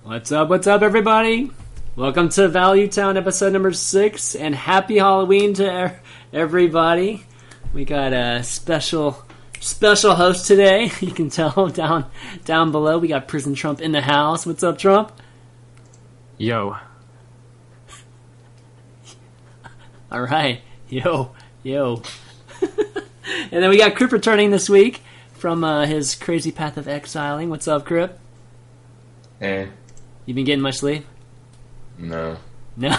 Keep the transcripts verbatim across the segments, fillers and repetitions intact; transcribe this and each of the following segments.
What's up, what's up, everybody? Welcome to Value Town episode number six, and happy Halloween to er- everybody. We got a special special host today. You can tell down down below. We got Prison Trump in the house. What's up, Trump? Yo. All right. Yo. Yo. And then we got Crip returning this week from uh, his crazy path of exiling. What's up, Crip? Eh. You been getting much sleep? No. No.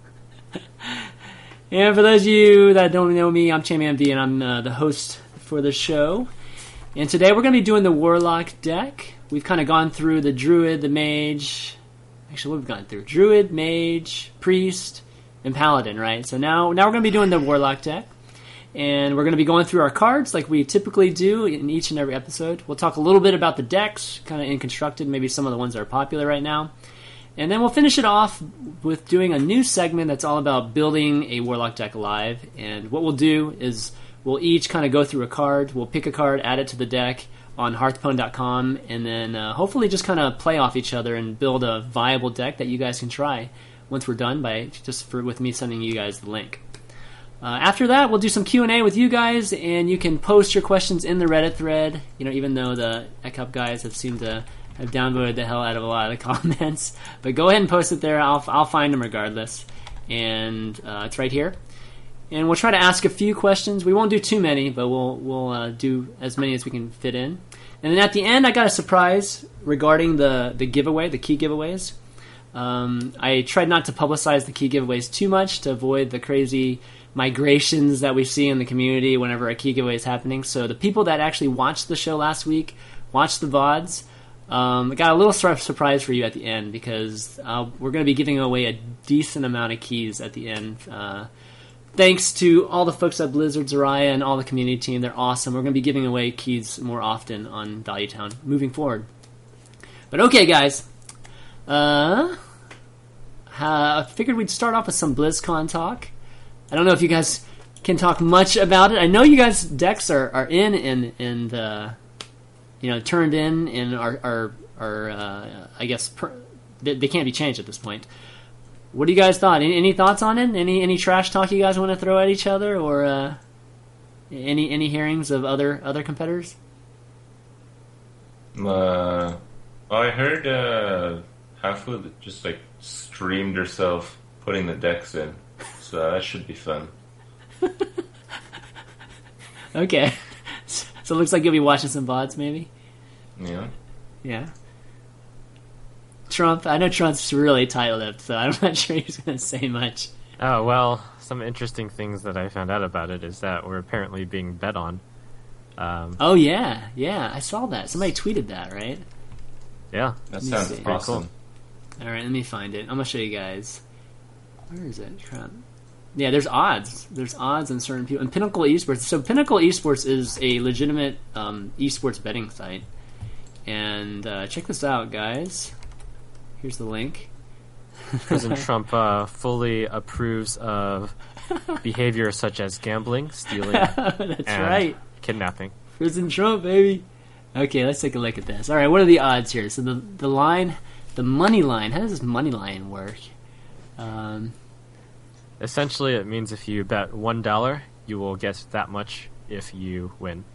And for those of you that don't know me, I'm Chammy M V, and I'm uh, the host for the show. And today we're going to be doing the Warlock deck. We've kind of gone through the Druid, the Mage. Actually, what we've gone through? Druid, Mage, Priest, and Paladin, right? So now, now we're going to be doing the Warlock deck. And we're going to be going through our cards like we typically do in each and every episode. We'll talk a little bit about the decks, kind of in constructed, maybe some of the ones that are popular right now. And then we'll finish it off with doing a new segment that's all about building a Warlock deck alive. And what we'll do is we'll each kind of go through a card. We'll pick a card, add it to the deck on hearthpwn dot com, and then uh, hopefully just kind of play off each other and build a viable deck that you guys can try once we're done by just for with me sending you guys the link. Uh, after that, we'll do some Q and A with you guys, and you can post your questions in the Reddit thread. You know, even though the ECUP guys have seemed to have downvoted the hell out of a lot of the comments, but go ahead and post it there. I'll I'll find them regardless, and uh, it's right here. And we'll try to ask a few questions. We won't do too many, but we'll we'll uh, do as many as we can fit in. And then at the end, I got a surprise regarding the the giveaway, the key giveaways. Um, I tried not to publicize the key giveaways too much to avoid the crazy migrations that we see in the community whenever a key giveaway is happening. So the people that actually watched the show last week, watched the V O Ds, um, got a little sur- surprise for you at the end because uh, we're going to be giving away a decent amount of keys at the end. Uh, thanks to all the folks at Blizzard, Zarya, and all the community team. They're awesome. We're going to be giving away keys more often on Value Town moving forward. But okay, guys. Uh, I figured we'd start off with some BlizzCon talk. I don't know if you guys can talk much about it. I know you guys' decks are, are in and and uh, you know turned in and are are, are uh, I guess per, they, they can't be changed at this point. What do you guys thought? Any, any thoughts on it? Any any trash talk you guys want to throw at each other, or uh, any any hearings of other other competitors? Uh, well, I heard uh, Hafu just like streamed herself putting the decks in. So that should be fun. Okay. So it looks like you'll be watching some V O Ds, maybe? Yeah. Yeah. Trump, I know Trump's really tight-lipped, so I'm not sure he's going to say much. Oh, well, some interesting things that I found out about it is that we're apparently being bet on. Um, oh, yeah. Yeah, I saw that. Somebody tweeted that, right? Yeah. That sounds see. awesome. All right, let me find it. I'm going to show you guys. Where is it? Trump. Yeah, there's odds. There's odds on certain people. And Pinnacle Esports. So Pinnacle Esports is a legitimate um, esports betting site. And uh, check this out, guys. Here's the link. President Trump uh, fully approves of behavior such as gambling, stealing, That's and right. kidnapping. President Trump, baby. Okay, let's take a look at this. All right, what are the odds here? So the the line, the money line. How does this money line work? Um... Essentially, it means if you bet one dollar, you will get that much if you win.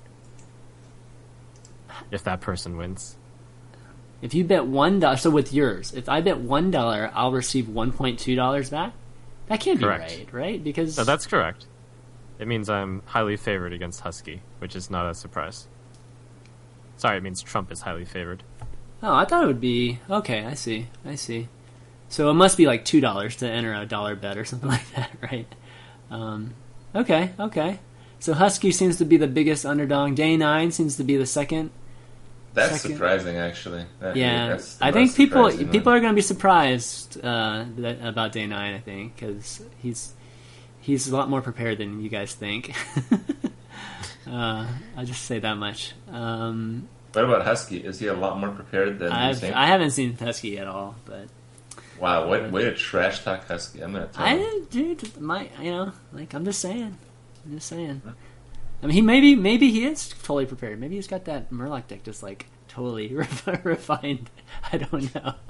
If that person wins. If you bet one dollar, so with yours, if I bet one dollar, I'll receive one point two dollars back. That can't Correct. be right, right? Because No, that's correct. It means I'm highly favored against Husky, which is not a surprise. Sorry, it means Trump is highly favored. oh, I thought it would be okay. I see, I see. So it must be like two dollars to enter a dollar bet or something like that, right? Um, okay, okay. So Husky seems to be the biggest underdog. Day nine seems to be the second. That's Second. surprising, actually. That, Yeah, that's the I think most people surprising people one. are going to be surprised uh, that, about Day Nine. I think because he's he's a lot more prepared than you guys think. uh, I'll just say that much. Um, What about Husky? Is he a lot more prepared than you I've, think? I haven't seen Husky at all, but Wow, what way to trash talk Husky. I'm gonna tell him. I dude, my you know, like I'm just saying, I'm just saying. I mean, he maybe maybe he is totally prepared. Maybe he's got that Murloc deck just like totally refined. I don't know.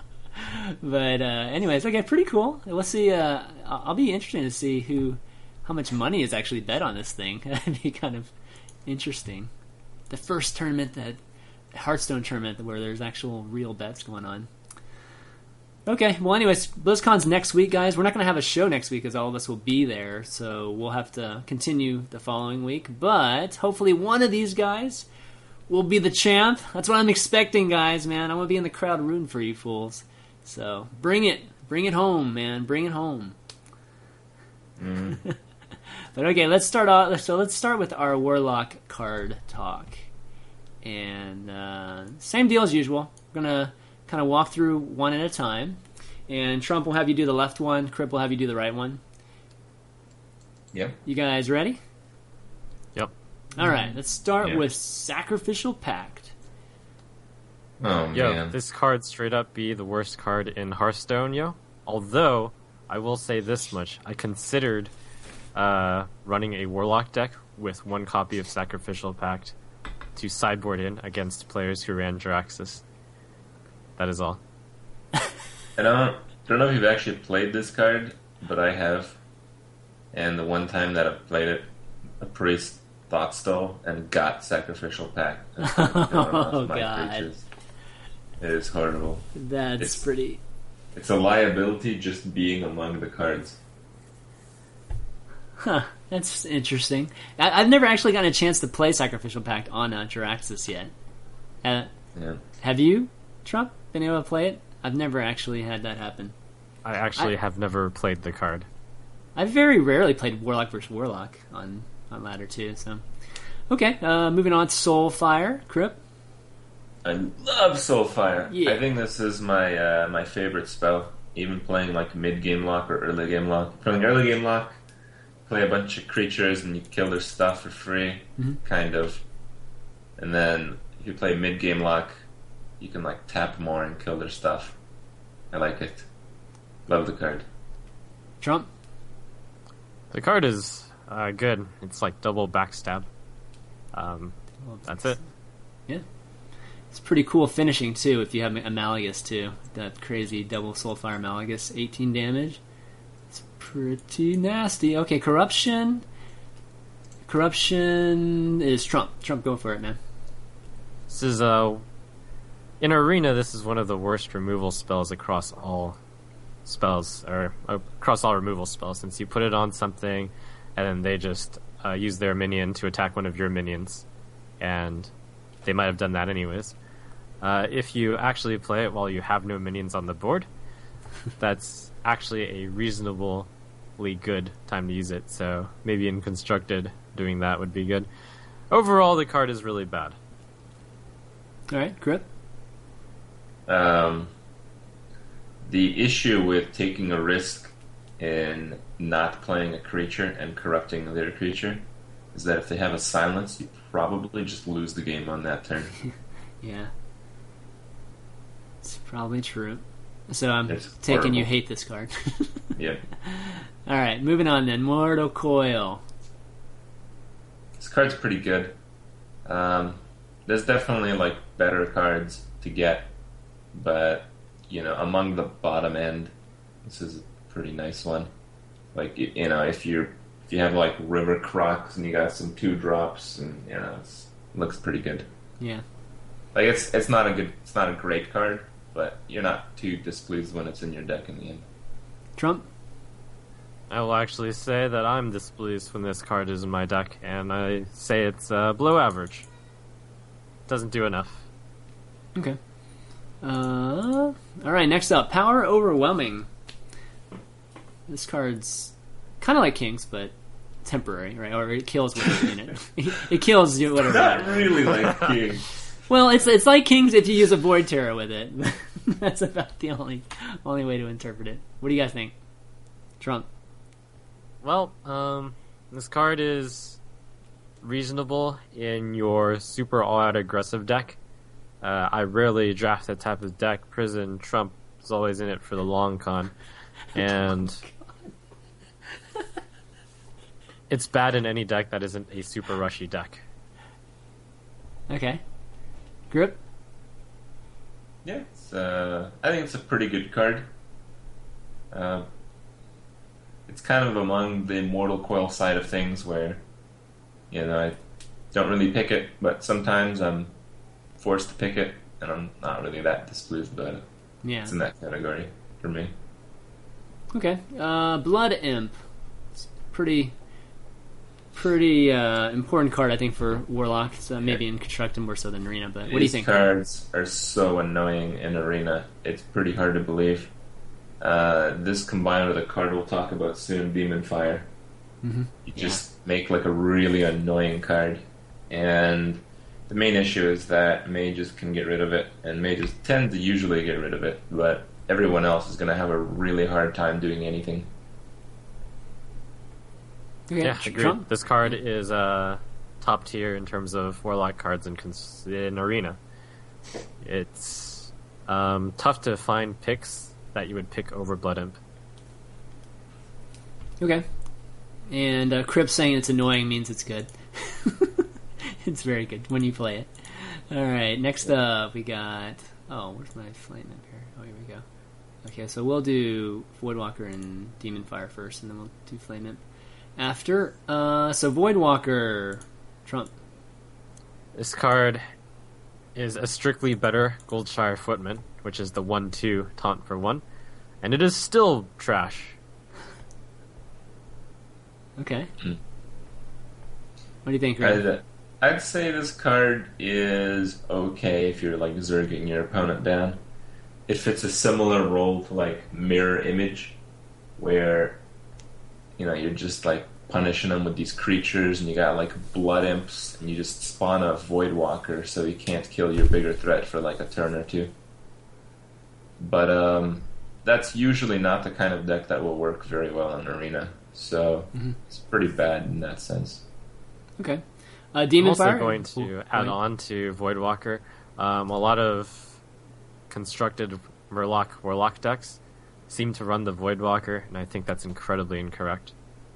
but uh, anyways, okay, pretty cool. Let's see. Uh, I'll I'll be interested to see who, how much money is actually bet on this thing. That'd be kind of interesting. The first tournament, that Hearthstone tournament, where there's actual real bets going on. Okay, well, anyways, BlizzCon's next week, guys. We're not going to have a show next week because all of us will be there, so we'll have to continue the following week. But hopefully one of these guys will be the champ. That's what I'm expecting, guys, man. I'm going to be in the crowd rooting for you fools. So bring it. Bring it home, man. Bring it home. Mm. But okay, let's start off. So let's start with our Warlock card talk. And uh, same deal as usual. We're going to kind of walk through one at a time. And Trump will have you do the left one. Crip will have you do the right one. Yep. You guys ready? Yep. All right, let's start Yeah. with Sacrificial Pact. Oh, Yo, man. this card straight up be the worst card in Hearthstone, yo. Although, I will say this much. I considered uh, running a Warlock deck with one copy of Sacrificial Pact to sideboard in against players who ran Jiraxis. That is all. I don't, don't know if you've actually played this card, but I have. And the one time that I've played it, a priest thought stole and got Sacrificial Pact. Oh, God. Creatures. It is horrible. That's It's- pretty... It's a liability just being among the cards. Huh, that's interesting. I, I've never actually gotten a chance to play Sacrificial Pact on uh, Jiraxis yet. Uh, Yeah. have you, Trump, been able to play it? I've never actually had that happen. I actually I- have never played the card. I've very rarely played Warlock versus Warlock on, on Ladder two, so... Okay, uh, moving on to Soulfire. Crip? I love Soulfire. Yeah. I think this is my uh, my favorite spell. Even playing like mid game lock or early game lock. Playing early game lock, play a bunch of creatures and you kill their stuff for free, Mhm. kind of. And then if you play mid game lock, you can like tap more and kill their stuff. I like it. Love the card. Trump? The card is uh, good. It's like double backstab. Um, that's it. Yeah. It's pretty cool finishing, too, if you have Amalgus, too. That crazy double Soulfire Amalgus, eighteen damage. It's pretty nasty. Okay, Corruption. Corruption is Trump. Trump, go for it, man. This is uh, in Arena. This is one of the worst removal spells across all spells, or uh, across all removal spells. Since you put it on something, and then they just uh, use their minion to attack one of your minions, and they might have done that anyways. Uh, if you actually play it while you have no minions on the board, that's actually a reasonably good time to use it. So maybe in Constructed, doing that would be good. Overall, the card is really bad. All right, Crip? Um, the issue with taking a risk in not playing a creature and corrupting their creature is that if they have a silence, you probably just lose the game on that turn. Yeah. It's probably true. So I'm It's taking horrible. you hate this card. Yep. All right, moving on then. Mortal Coil. This card's pretty good. Um, there's definitely like better cards to get, but you know, among the bottom end, this is a pretty nice one. Like y- you know, if you're if you have like River Crocs and you got some two drops, and you know, it's, it looks pretty good. Yeah. Like it's it's not a good it's not a great card, but you're not too displeased when it's in your deck in the end. Trump? I will actually say that I'm displeased when this card is in my deck, and I say it's uh, below average. Doesn't do enough. Okay. Uh, all right, next up. Power Overwhelming. This card's kind of like King's, but temporary, right? Or it kills whatever in it. It kills you whatever. Not really like King. Well, it's it's like King's if you use a Void Terror with it. That's about the only only way to interpret it. What do you guys think? Trump? Well, um, this card is reasonable in your super all-out aggressive deck. Uh, I rarely draft that type of deck. Prison Trump is always in it for the long con, and it's bad in any deck that isn't a super rushy deck. Okay. Grip? Yeah, it's, uh, I think it's a pretty good card. Uh, it's kind of among the Immortal Coil side of things where, you know, I don't really pick it, but sometimes I'm forced to pick it, and I'm not really that displeased about it. Yeah. It's in that category for me. Okay. Uh, Blood Imp. It's pretty, pretty uh, important card, I think, for Warlock. So maybe in Constructed more so than Arena. But what do you These think? cards are so annoying in Arena. It's pretty hard to believe. Uh, this combined with a card we'll talk about soon, Demon Fire. Mm-hmm. You just yeah. make like a really annoying card. And the main issue is that mages can get rid of it, and mages tend to usually get rid of it, but everyone else is going to have a really hard time doing anything. Okay. Yeah, agreed. Trump? This card is uh, top tier in terms of Warlock cards in, cons- in Arena. It's um, tough to find picks that you would pick over Blood Imp. Okay. And uh, Crip saying it's annoying means it's good. It's very good when you play it. Alright, next up we got... Oh, where's my flame imp here? Oh, here we go. Okay, so we'll do Voidwalker and Demon Fire first, and then we'll do Flame Imp after. Uh, so Voidwalker, Trump. This card is a strictly better Goldshire Footman, which is the one two taunt for one, and it is still trash. Okay. Mm. What do you think, I'd, uh, I'd say this card is okay if you're like zerging your opponent down. It fits a similar role to like Mirror Image, where you know you're just like punishing them with these creatures, and you got like Blood Imps, and you just spawn a Voidwalker so he can't kill your bigger threat for like a turn or two. But um, that's usually not the kind of deck that will work very well in Arena, so mm-hmm. it's pretty bad in that sense. Okay. Uh, Demon I'm also Fire? going to add on to Voidwalker. Um, a lot of constructed Murloc Warlock decks seem to run the Voidwalker, and I think that's incredibly incorrect.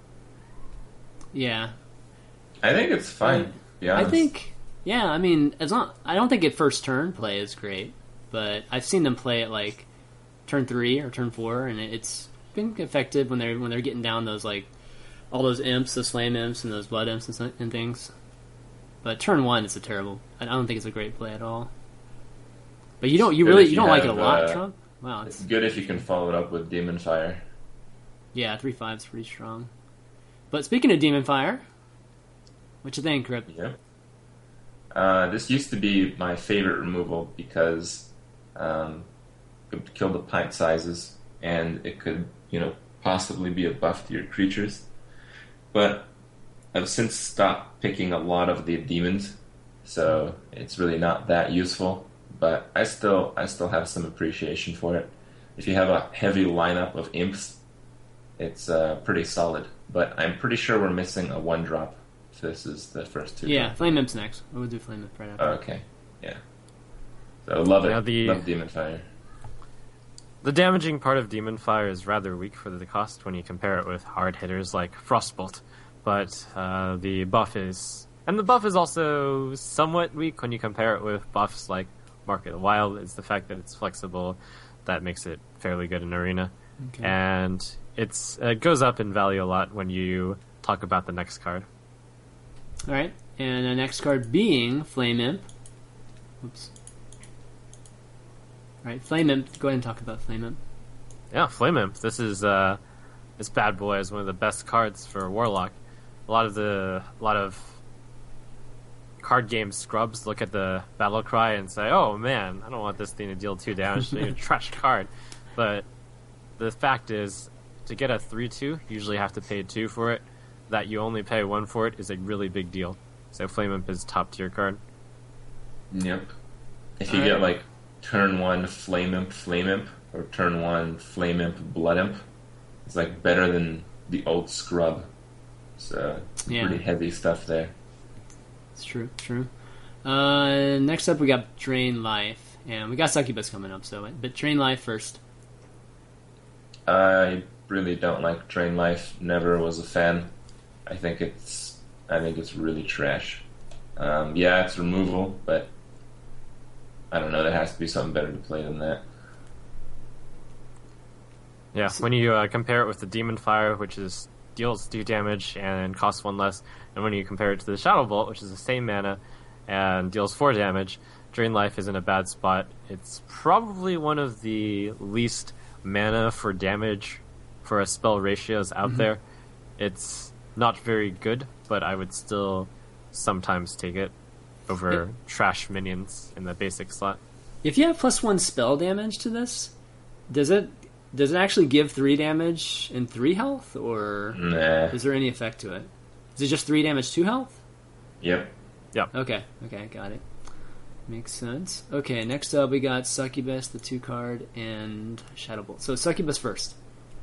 Yeah. I think it's fine, to be honest. I think, yeah, I mean, as long, I don't think at first turn play is great, but I've seen them play at like turn three or turn four, and it's been effective when they're when they're getting down those like all those imps, those flame imps, and those blood imps and, and things. But turn one is a terrible. I don't think it's a great play at all. But you don't, you really, you, you don't have, like it a lot, uh, Trump. Wow, it's, it's good if you can follow it up with Demon Fire. Yeah, three five is pretty strong. But speaking of Demon Fire, what you think, Crip? Yeah. Uh, this used to be my favorite removal because um, it could kill the pint sizes, and it could, you know, possibly be a buff to your creatures. But I've since stopped picking a lot of the demons, so it's really not that useful. But I still, I still have some appreciation for it. If you have a heavy lineup of imps, it's uh, pretty solid. But I'm pretty sure we're missing a one drop. If this is the first two. Yeah, drop. Flame Imp's next. We'll do Flame Imp right after. Okay, yeah. So love it. Yeah, the, love Demon Fire. The damaging part of Demon Fire is rather weak for the cost when you compare it with hard hitters like Frostbolt. But uh, the buff is... And the buff is also somewhat weak when you compare it with buffs like Mark of the Wild. It's the fact that it's flexible that makes it fairly good in Arena. Okay. And it's it goes up in value a lot when you talk about the next card. Alright, and the next card being Flame Imp. Oops. Alright, Flame Imp. Go ahead and talk about Flame Imp. Yeah, Flame Imp. This is uh, this bad boy is one of the best cards for Warlock. A lot of the a lot of card game scrubs look at the battle cry and say, "Oh man, I don't want this thing to deal two damage. It's a trash card." But the fact is, to get a three two, you usually have to pay two for it. That you only pay one for it is a really big deal. So Flame Imp is top tier card. Yep. If you All get right. like turn one Flame Imp, Flame Imp, or turn one Flame Imp, Blood Imp, it's like better than the old scrub. So Yeah. pretty heavy stuff there. It's true, true. Uh, next up we got Drain Life. And we got Succubus coming up, so but Drain Life first. I really don't like Drain Life. Never was a fan. I think it's I think it's really trash. Um, yeah, it's removal, but I don't know. There has to be something better to play than that. Yeah, when you uh, compare it with the Demon Fire, which is deals two damage and costs one less, and when you compare it to the Shadow Bolt, which is the same mana and deals four damage, Drain Life is in a bad spot. It's probably one of the least mana for damage for a spell ratios out mm-hmm. there. It's not very good, but I would still sometimes take it over it, trash minions in the basic slot. If you have plus one spell damage to this, does it does it actually give three damage and three health, or nah. is there any effect to it? Is it just three damage, two health? Yep. Yep. Okay. Okay, got it. Makes sense. Okay, next up we got Succubus, the two card, and Shadow Bolt. So Succubus first.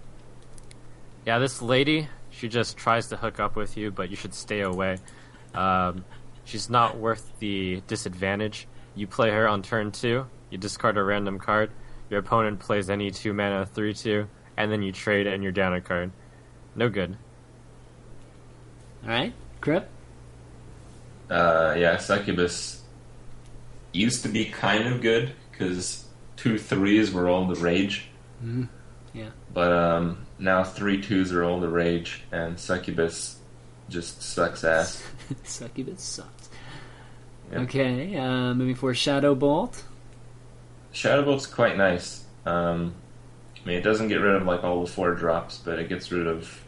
Yeah, this lady, she just tries to hook up with you, but you should stay away. Um, she's not worth the disadvantage. You play her on turn two, you discard a random card, your opponent plays any two mana three two, and then you trade and you're down a card. No good. Alright, Crip? Uh, yeah, Succubus used to be kind of good, because two threes were all the rage. Mm-hmm. Yeah. But um, now three twos are all the rage, and Succubus just sucks ass. Succubus sucks. Yep. Okay, uh, moving forward, Shadow Bolt. Shadow Bolt's quite nice. Um, I mean, it doesn't get rid of like all the four drops, but it gets rid of...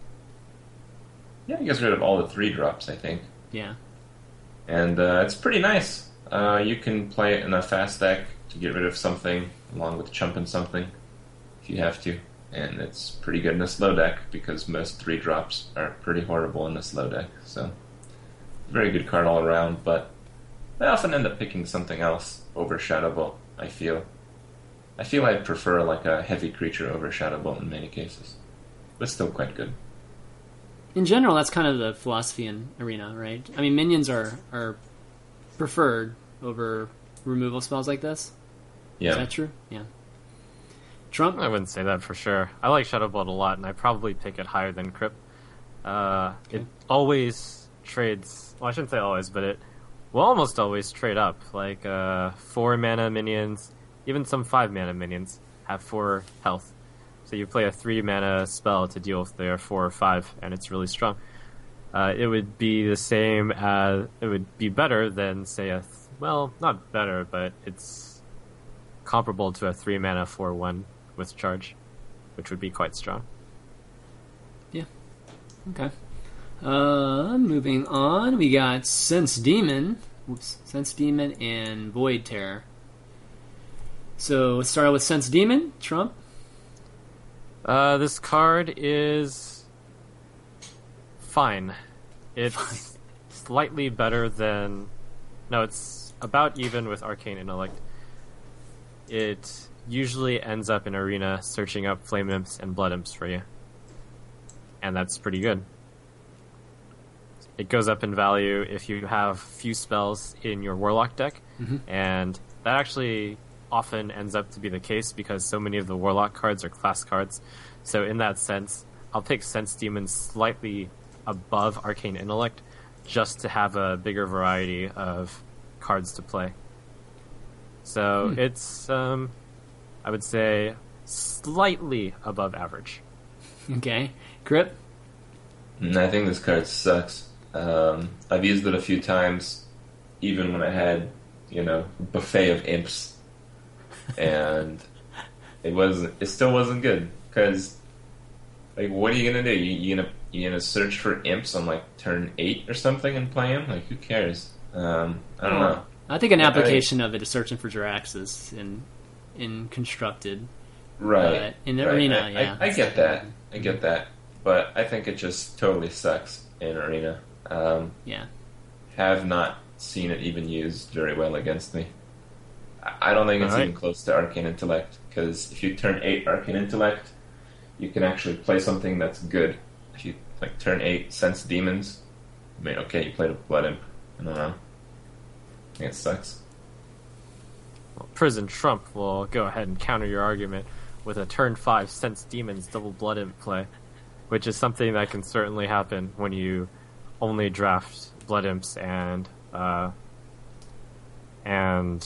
Yeah, it gets rid of all the three drops, I think. Yeah. And uh, it's pretty nice. Uh, you can play it in a fast deck to get rid of something, along with chumping something, if you have to. And it's pretty good in a slow deck, because most three drops are pretty horrible in the slow deck. So, very good card all around, but I often end up picking something else over Shadow Bolt, I feel. I feel I'd prefer like a heavy creature over Shadow Bolt in many cases. But still quite good. In general, that's kind of the philosophy in Arena, right? I mean, minions are, are preferred over removal spells like this. Yeah. Is that true? Yeah. Trump? I wouldn't say that for sure. I like Shadow Bolt a lot, and I probably pick it higher than Crypt. Uh, okay. It always trades... Well, I shouldn't say always, but it will almost always trade up. Like, uh, four mana minions, even some five mana minions, have four health. So you play a three mana spell to deal with their four or five, and it's really strong. Uh, it would be the same as... It would be better than, say, a... Th- well, not better, but it's comparable to a three mana four one with charge, which would be quite strong. Yeah. Okay. Uh, moving on, we got Sense Demon. Whoops. Sense Demon and Void Terror. So let's start with Sense Demon. Trump? Uh, this card is fine. It's fine. Slightly better than... No, it's about even with Arcane Intellect. It usually ends up in Arena searching up Flame Imps and Blood Imps for you. And that's pretty good. It goes up in value if you have few spells in your Warlock deck, mm-hmm. and that actually often ends up to be the case because so many of the Warlock cards are class cards. So in that sense, I'll pick Sense Demon slightly above Arcane Intellect just to have a bigger variety of cards to play. So hmm. it's, um, I would say, slightly above average. Okay. Grip? I think this card sucks. Um, I've used it a few times, even when I had, you know, buffet of imps, and it wasn't. It still wasn't good because, like, what are you gonna do? You you gonna you gonna search for imps on like turn eight or something and play them? Like, who cares? Um, I don't know. I think an application I, of it is searching for Jaraxxus in in constructed. Right. Uh, in the right. arena, I, yeah. I, I get that. I get that. But I think it just totally sucks in arena. Um, yeah. Have not seen it even used very well against me. I don't think it's right. even close to Arcane Intellect, because if you turn eight Arcane Intellect, you can actually play something that's good. If you like turn eight Sense Demons, I mean, okay, you played a Blood Imp. I don't know. I think it sucks. Well, Prison Trump will go ahead and counter your argument with a turn five Sense Demons double Blood Imp play, which is something that can certainly happen when you only draft Blood Imps and uh, and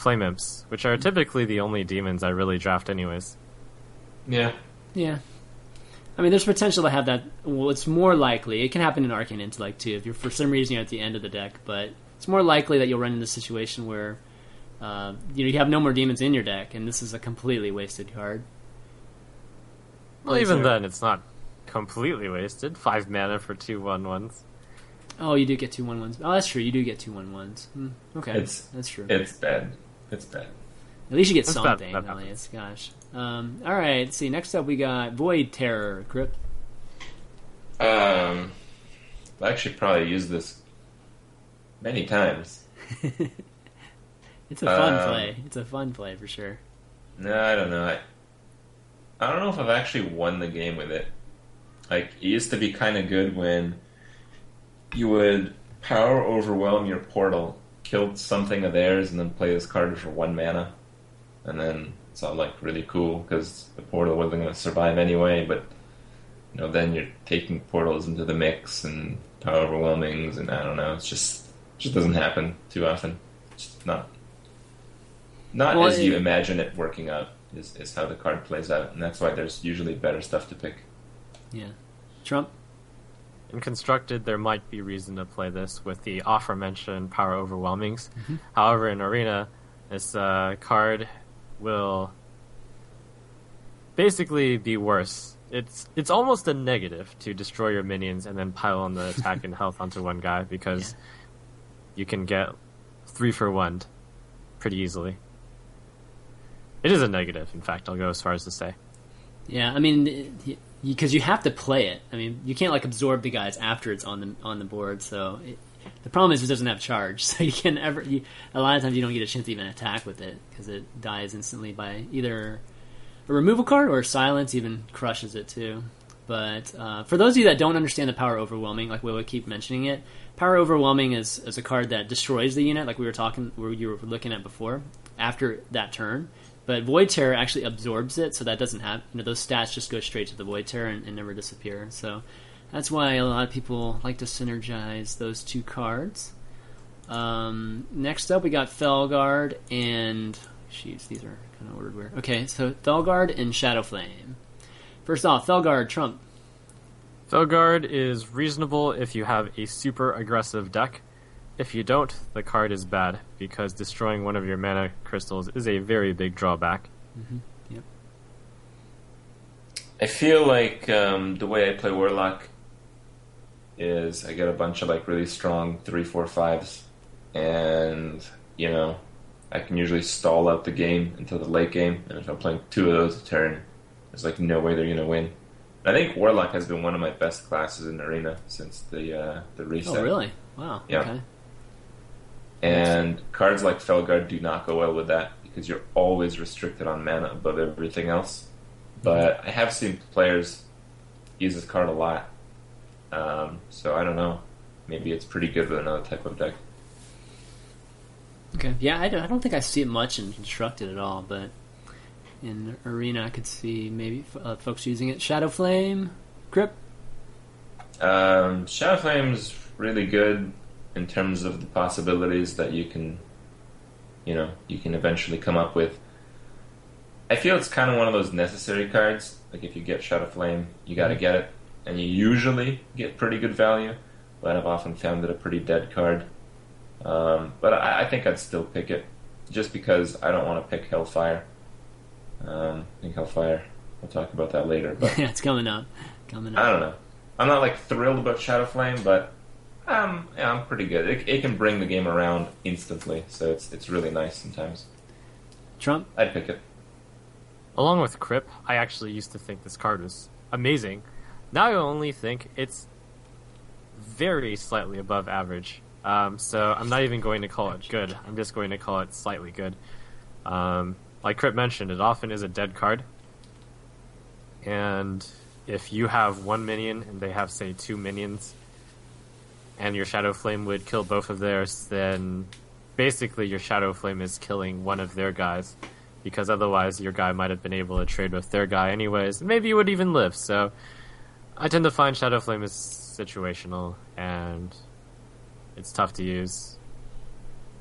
Flame Imps, which are typically the only demons I really draft anyways. Yeah. Yeah. I mean, there's potential to have that. Well, it's more likely. It can happen in Arcane Intellect, too, if you're for some reason you're at the end of the deck, but it's more likely that you'll run into a situation where uh, you know, you have no more demons in your deck, and this is a completely wasted card. Well, even then, it's not completely wasted. Five mana for two one ones. Oh, you do get two one ones. Oh, that's true. You do get two one ones. Hmm. Okay, It's that's true. It's bad. It's bad. At least you get That's something, bad. That Elias. Gosh. Um, all right. Let's see. Next up, we got Void Terror. Grip. Um, I actually probably used this many times. It's a fun Um, play. It's a fun play for sure. No, I don't know. I, I don't know if I've actually won the game with it. Like, it used to be kind of good when you would power overwhelm your portal, kill something of theirs, and then play this card for one mana. And then it's all, like, really cool, because the portal wasn't going to survive anyway, but, you know, then you're taking portals into the mix, and power overwhelmings, and I don't know, it's just, it just doesn't happen too often. It's just not, not Well, as you it- imagine it working out, is, is how the card plays out, and that's why there's usually better stuff to pick. Yeah. Trump. In Constructed, there might be reason to play this with the aforementioned power overwhelmings. However, in Arena, this uh, card will basically be worse. It's it's almost a negative to destroy your minions and then pile on the attack and health onto one guy, because you can get three for one pretty easily. It is a negative, in fact, I'll go as far as to say. Yeah, I mean, because you have to play it. I mean, you can't like absorb the guys after it's on the on the board. So it, the problem is it doesn't have charge. So you can ever you, a lot of times you don't get a chance to even attack with it because it dies instantly by either a removal card or silence. Even crushes it too. But uh, for those of you that don't understand the power overwhelming, like we would keep mentioning it, power overwhelming is is a card that destroys the unit, like we were talking, where you were looking at before. After that turn. But Void Terror actually absorbs it, so that doesn't have, you know, those stats just go straight to the Void Terror and, and never disappear. So that's why a lot of people like to synergize those two cards. Um, next up, we got Felguard and, jeez, these are kind of ordered weird. Okay, so Felguard and Shadow Flame. First off, Felguard, Trump. Felguard is reasonable if you have a super aggressive deck. If you don't, the card is bad, because destroying one of your mana crystals is a very big drawback. Mm-hmm. Yep. I feel like um, the way I play Warlock is I get a bunch of like really strong three, four, fives, and you know I can usually stall out the game until the late game. And if I'm playing two of those a turn, there's like no way they're gonna win. I think Warlock has been one of my best classes in Arena since the uh, the reset. Oh, really? Wow. Yeah. Okay. And cards like Felguard do not go well with that because you're always restricted on mana above everything else. But I have seen players use this card a lot. Um, so I don't know. Maybe it's pretty good with another type of deck. Okay. Yeah, I don't, I don't think I see it much in Constructed at all, but in Arena I could see maybe uh, folks using it. Shadow Flame, Grip. Um, Shadow Flame's really good in terms of the possibilities that you can, you know, you can eventually come up with. I feel it's kind of one of those necessary cards. Like if you get Shadow Flame, you got to get it, and you usually get pretty good value. But I've often found it a pretty dead card. Um, but I, I think I'd still pick it, just because I don't want to pick Hellfire. Um, I think Hellfire. We'll talk about that later. But Yeah, it's coming up. Coming up. I don't know. I'm not like thrilled about Shadow Flame, but um, yeah, I'm pretty good. It, it can bring the game around instantly, so it's it's really nice sometimes. Trump. I'd pick it. Along with Crip, I actually used to think this card was amazing. Now I only think it's very slightly above average. Um, so I'm not even going to call it good. I'm just going to call it slightly good. Um, like Crip mentioned, it often is a dead card. And if you have one minion and they have, say, two minions, and your Shadow Flame would kill both of theirs, then basically your Shadow Flame is killing one of their guys, because otherwise your guy might have been able to trade with their guy anyways. Maybe you would even live. So I tend to find Shadow Flame is situational, and it's tough to use.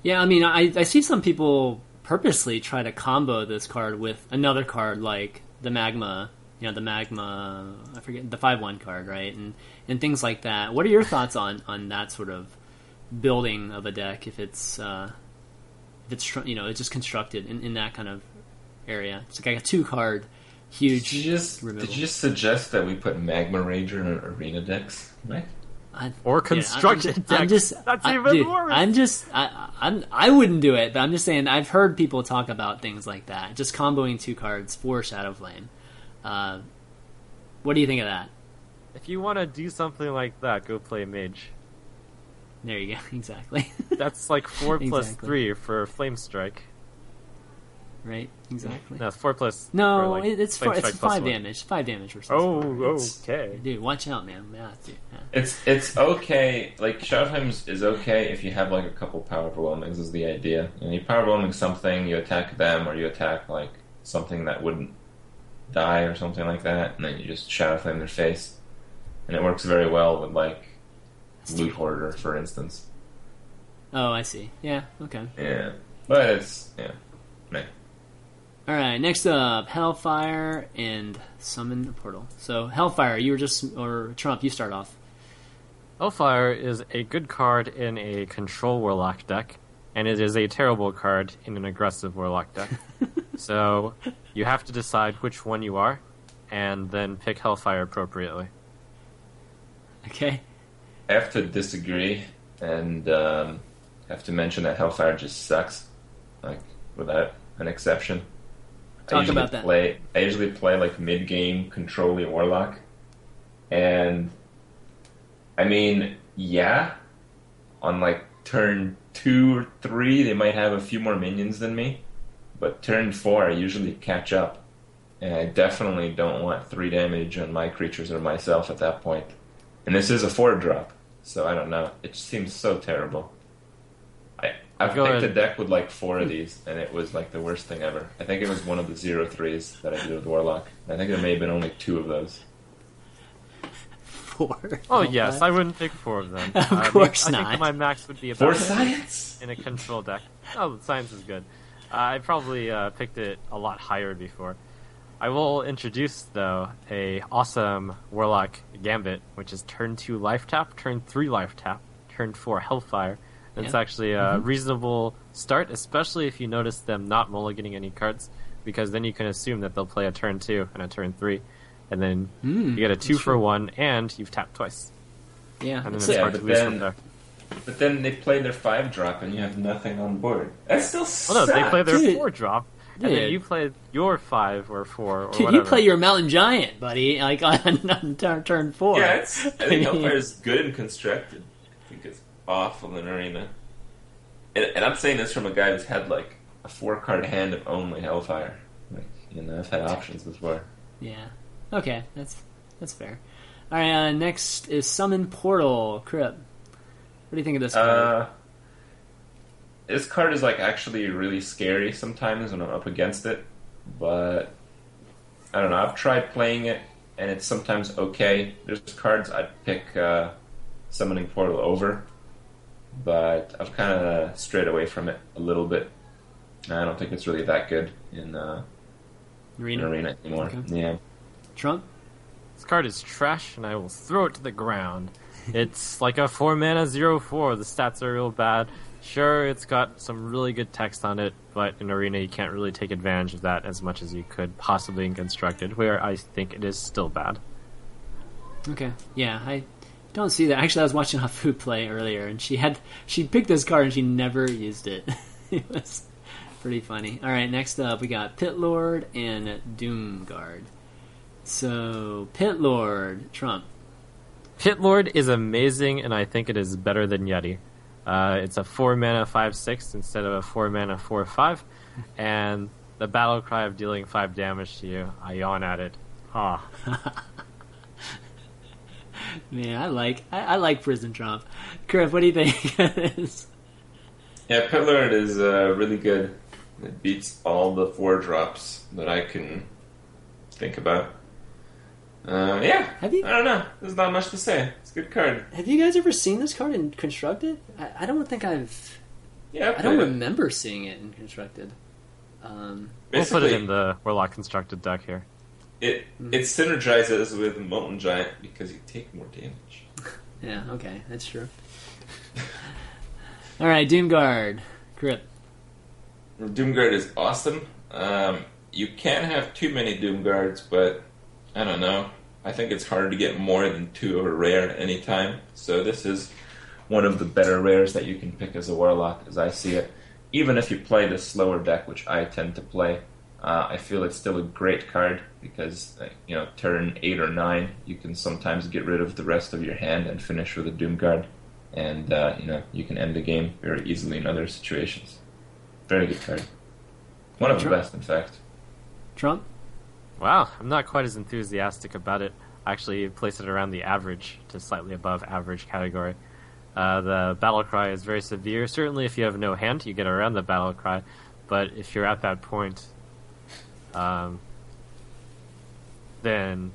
Yeah, I mean, I, I see some people purposely try to combo this card with another card like the Magma, you know, the Magma, I forget, the five one card, right? And and things like that. What are your thoughts on, on that sort of building of a deck if it's, uh, if it's you know, it's just constructed in, in that kind of area? It's like a two-card, huge Did you just removal. did you just suggest that we put Magma Rager in arena decks, right? I, Or yeah, constructed I'm, decks. I'm just, That's I, even dude, worse. I'm just, I, I'm, I wouldn't do it, but I'm just saying I've heard people talk about things like that, just comboing two cards for Shadowflame. Uh, what do you think of that? If you want to do something like that, go play Mage. There you go, exactly. That's like four plus Exactly. three for Flame Strike. Right, exactly. No, four plus. No, for, like, it- it's Flame four, it's Strike plus five one. damage. Five damage versus. Oh, four. It's- okay. Dude, watch out, man. Math, dude. Yeah. It's it's okay. Like Shadowflame is, is okay if you have like a couple power overwhelmings. Is the idea? You know, you power overwhelming something, you attack them, or you attack like something that wouldn't die or something like that, and then you just Shadowflame their face, and it works very well with like Loot Hoarder, for instance. Oh, I see. Yeah, okay. Yeah, but it's yeah, meh. All right, next up, Hellfire and Summon the Portal. So, Hellfire, you were just, or Trump, you start off. Hellfire is a good card in a control Warlock deck, and it is a terrible card in an aggressive Warlock deck. So you have to decide which one you are, and then pick Hellfire appropriately. Okay. I have to disagree, and um, have to mention that Hellfire just sucks, like without an exception. I Talk usually about that. Play, I usually play like mid-game controlly Warlock, and I mean, yeah, on like turn two or three, they might have a few more minions than me, but turn four, I usually catch up, and I definitely don't want three damage on my creatures or myself at that point. And this is a four drop, so I don't know. It just seems so terrible. I I've Go picked ahead. a deck with like four of these, and it was like the worst thing ever. I think it was one of the zero threes that I did with Warlock. I think there may have been only two of those. Four. Oh yes, I wouldn't pick four of them. Of Uh, I course think, I not. think that my max would be For about science? in a control deck. Oh, the science is good. Uh, I probably uh, picked it a lot higher before. I will introduce, though, a awesome Warlock Gambit, which is turn two life tap, turn three life tap, turn four Hellfire. And It's Yeah. actually a reasonable start, especially if you notice them not mulliganing any cards, because then you can assume that they'll play a turn two and a turn three, and then Mm, you get a two that's for true. one, and you've tapped twice. Yeah. And then that's it's it. Yeah, hard to but lose then- from there. But then they play their five drop, and you have nothing on board. That still Oh sucks. no, they play their Dude. four drop, and Dude. then you play your five or four or Dude, whatever. you play your Mountain Giant, buddy, like on, on turn, turn four. Yeah, it's, I think I mean- Hellfire is good and constructed. I think it's awful in Arena. And, and I'm saying this from a guy who's had like a four card hand of only Hellfire. Like, you know, I've had options before. Yeah. Okay, that's that's fair. All right, uh, next is Summon Portal. Crip, what do you think of this card? Uh, this card is like actually really scary sometimes when I'm up against it, but I don't know. I've tried playing it, and it's sometimes okay. There's cards I'd pick uh, Summoning Portal over, but I've kind of strayed away from it a little bit. I don't think it's really that good in, uh, in Arena. Arena anymore. Okay. Yeah. Trump? This card is trash, and I will throw it to the ground. It's like a four mana zero four. The stats are real bad. Sure, it's got some really good text on it, but in Arena you can't really take advantage of that as much as you could possibly in Constructed, where I think it is still bad. Okay. Yeah, I don't see that. Actually, I was watching Hafu play earlier, and she had she picked this card and she never used it. It was pretty funny. All right, next up we got Pit Lord and Doomguard. So Pit Lord, Trump. Pit Lord is amazing, and I think it is better than Yeti. Uh, it's a four mana five six instead of a four mana four five, and the battle cry of dealing five damage to you. I yawn at it. Ah, Man, I like I, I like Prison Trump. Crip, what do you think of this? Yeah, Pit Lord is uh, really good. It beats all the four drops that I can think about. Uh, yeah, Have you- I don't know. There's not much to say. It's a good card. Have you guys ever seen this card in Constructed? I, I don't think I've Yeah, I don't played it. remember seeing it in constructed. Um, We'll put it Basically, in the Warlock constructed deck here. It it synergizes with Molten Giant because you take more damage. yeah, okay, that's true. All right, Doomguard, Grip. Doomguard is awesome. Um, you can't have too many Doomguards, but I don't know. I think it's hard to get more than two of a rare at any time. So this is one of the better rares that you can pick as a Warlock, as I see it. Even if you play the slower deck, which I tend to play, uh, I feel it's still a great card because, uh, you know, turn eight or nine, you can sometimes get rid of the rest of your hand and finish with a Doomguard. And, uh, you know, you can end the game very easily in other situations. Very good card. One of the Trump. best, in fact. Trump? Wow, I'm not quite as enthusiastic about it. I actually place it around the average to slightly above average category. Uh, the battle cry is very severe. Certainly, if you have no hand, you get around the battle cry. But if you're at that point, um, then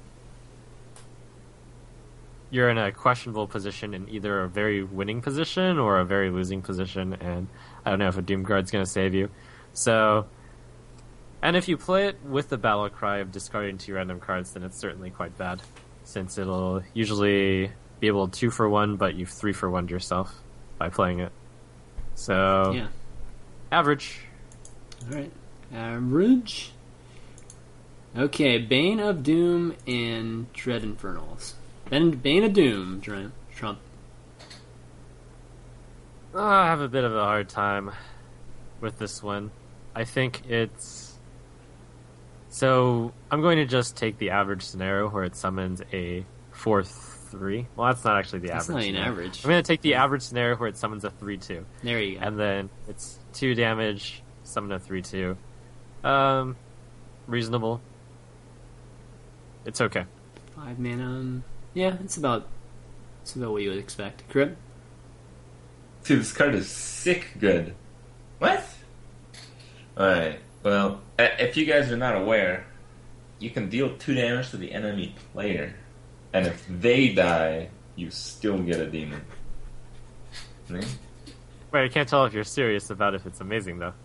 you're in a questionable position in either a very winning position or a very losing position. And I don't know if a Doomguard's going to save you. So, and if you play it with the battle cry of discarding two random cards, then it's certainly quite bad, since it'll usually be able to two for one, but you've three for one yourself by playing it. So, Yeah. average. All right. Average. Okay, Bane of Doom and Dread Infernals. Bane, Bane of Doom, Trump. Trump. Oh, I have a bit of a hard time with this one. I think it's... So, I'm going to just take the average scenario where it summons a four three. Well, that's not actually the That's average not an scenario. average. I'm going to take the average scenario where it summons a three two. There you go. And then it's two damage, summon a three two. Um, reasonable. It's okay. Five mana. Um, yeah, it's about it's about what you would expect. Grip. Dude, this card is sick good. What? Alright, well, a- if you guys are not aware, you can deal two damage to the enemy player. And if they die, you still get a demon. Right? Wait, I can't tell if you're serious about if it's amazing, though.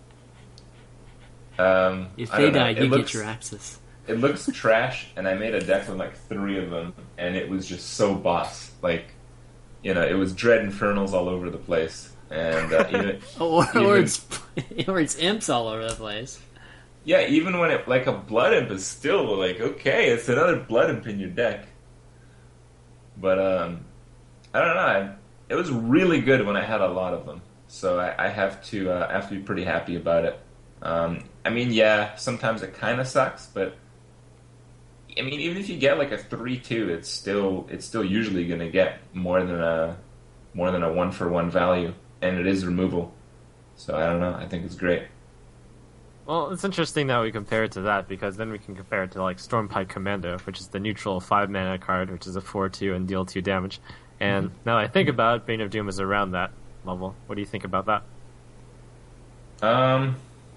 Um, If I they don't know. die, It you looks- get your access. It looks trash, and I made a deck with like three of them, and it was just so boss. Like, you know, it was Dread Infernals all over the place. And uh, even, Or, or even- it's or it's imps all over the place. yeah, even when it like a Blood Imp is still like okay, it's another Blood Imp in your deck. But um, I don't know. I, it was really good when I had a lot of them, so I, I have to uh, I have to be pretty happy about it. Um, I mean, yeah, sometimes it kind of sucks, but I mean, even if you get like a three two, it's still it's still usually going to get more than a more than a one for one value, and it is removal. So I don't know. I think it's great. Well, it's interesting that we compare it to that, because then we can compare it to, like, Stormpike Commando, which is the neutral five mana card, which is a four two and deal two damage. And Mm-hmm. now that I think about it, Bane of Doom is around that level. What do you think about that? Um,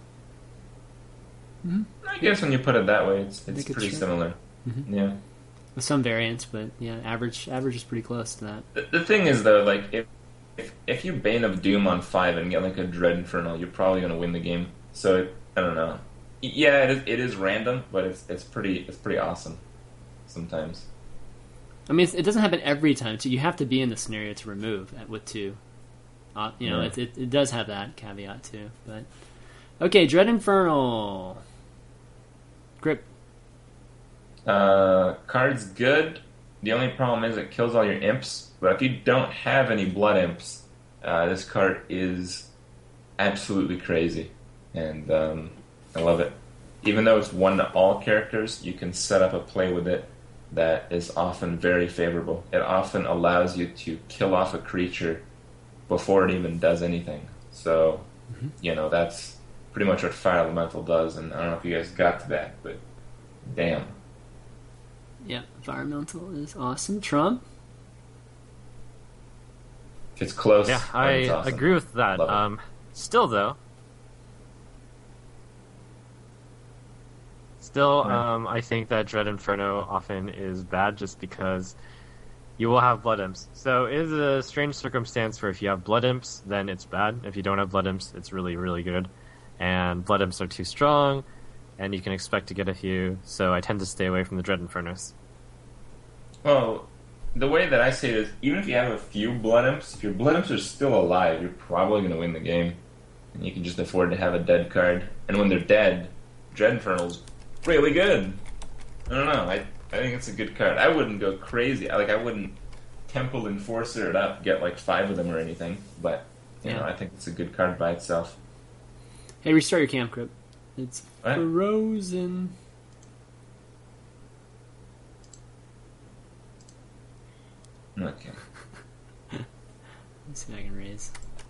Mhm. I guess when you put it that way, it's it's think it's pretty true. similar. Mhm. Yeah. With some variants, but yeah, average average is pretty close to that. The, the thing is, though, like if, if if you Bane of Doom on five and get like a Dread Infernal, you're probably gonna win the game. So it, I don't know. Y- Yeah, it is, it is random, but it's it's pretty it's pretty awesome. Sometimes. I mean, it's, it doesn't happen every time, so you have to be in the scenario to remove at, with two. Uh, you know, Yeah. it, it, it does have that caveat too. But okay, Dread Infernal. Grip. Uh, card's good. The only problem is it kills all your imps. But if you don't have any blood imps, uh, this card is absolutely crazy, and um, I love it. Even though it's one to all characters, you can set up a play with it that is often very favorable. It often allows you to kill off a creature before it even does anything. So, Mm-hmm. you know, that's pretty much what Fire Elemental does, and I don't know if you guys got to that, but damn. Yeah, Environmental is awesome. Trump. If it's close, Yeah, I it's awesome. agree with that. Love it. Um, still, though, still, Right. um, I think that Dread Inferno often is bad just because you will have blood imps. So it is a strange circumstance where if you have blood imps, then it's bad. If you don't have blood imps, it's really, really good. And blood imps are too strong, and you can expect to get a few, so I tend to stay away from the Dread Infernos. Well, the way that I see it is, even if you have a few blood imps, if your blood imps are still alive, you're probably going to win the game. And you can just afford to have a dead card. And when they're dead, Dread Infernal's really good. I don't know, I I think it's a good card. I wouldn't go crazy. I, like, I wouldn't Temple Enforcer it up, get like five of them or anything. But, you Yeah. know, I think it's a good card by itself. Hey, restart your camp, Crip. It's What? frozen. Okay. Let's see if I can raise.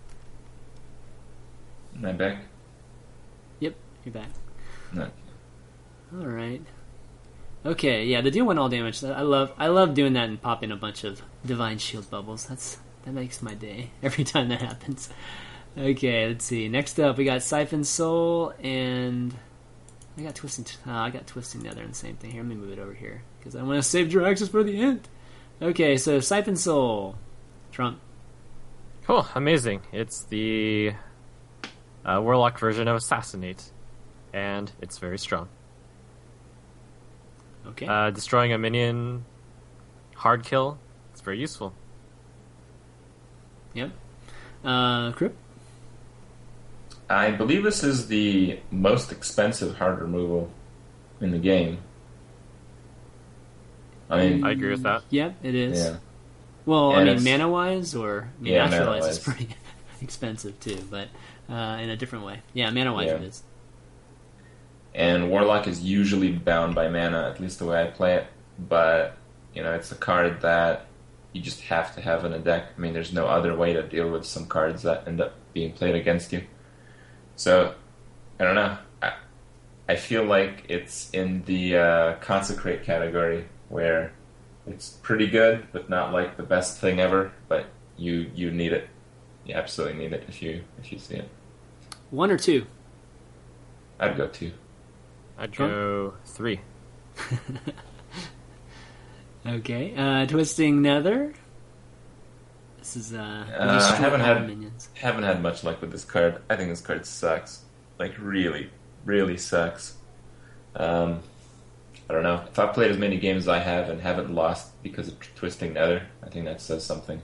Am I back? Yep, you're back. No. All right. Okay, yeah, the deal went all damage. I love, I love doing that and popping a bunch of Divine Shield bubbles. That's that makes my day every time that happens. Okay, let's see. Next up, we got Siphon Soul and I got Twisting. Uh, I got Twisting Nether and the same thing here. Let me move it over here because I want to save Jiraxis for the end. Okay, so Siphon Soul, Trump. Cool, amazing. It's the uh, Warlock version of Assassinate, and it's very strong. Okay. Uh, destroying a minion, hard kill, it's very useful. Yep. Uh, Crip. I believe this is the most expensive hard removal in the game. I mean, I agree with that. Yep, it is. yeah. Well, And I mean, it's- mana-wise, or I mean, Yeah, Astralize mana-wise. is pretty expensive too, but uh, in a different way. Yeah, mana-wise Yeah. it is. And Warlock is usually bound by mana, at least the way I play it. But, you know, it's a card that you just have to have in a deck. I mean, there's no other way to deal with some cards that end up being played against you. So, I don't know. I, I feel like it's in the uh, Consecrate category, where it's pretty good, but not like the best thing ever. But you you need it. You absolutely need it if you if you see it. One or two. I'd go two. I'd Sure. go three. Okay. Uh, Twisting Nether. This is uh, you Uh, destroy I haven't all had minions. haven't had much luck with this card. I think this card sucks. Like really, really sucks. Um, I don't know. If I've played as many games as I have and haven't lost because of Twisting Nether, I think that says something.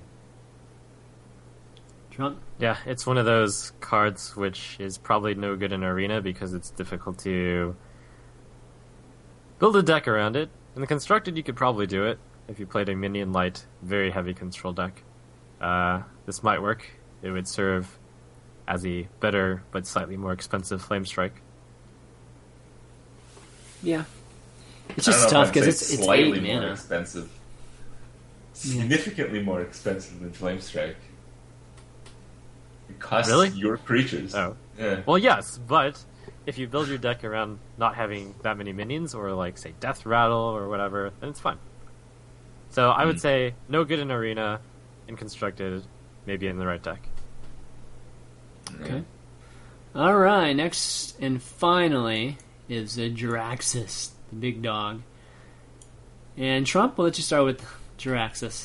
Trump. Yeah, it's one of those cards which is probably no good in Arena because it's difficult to build a deck around it. In the Constructed, you could probably do it if you played a minion light, very heavy control deck. Uh, this might work. It would serve as a better but slightly more expensive Flame Strike. Yeah. It's I don't just know if tough I'd because say it's it's slightly eight more mana. expensive. Yeah. Significantly more expensive than Flame Strike. It costs Really? your creatures. Oh. Yeah. Well, yes, but if you build your deck around not having that many minions, or like, say, Death Rattle or whatever, then it's fine. So I would Hmm. say no good in Arena, in Constructed, maybe in the right deck. Okay. All right. Next and finally is a Jiraxis, the big dog. And Trump, we'll let you start with Jiraxis.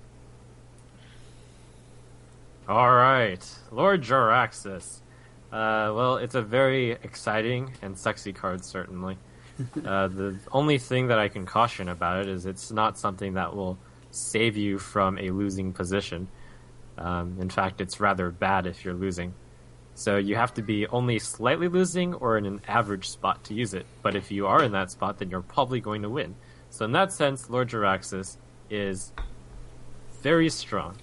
Alright, Lord Jiraxis. Uh, well, it's a very exciting and sexy card, certainly. Uh, the only thing that I can caution about it is it's not something that will save you from a losing position. Um, in fact, it's rather bad if you're losing. So you have to be only slightly losing or in an average spot to use it. But if you are in that spot, then you're probably going to win. So in that sense, Lord Jiraxis is very strong.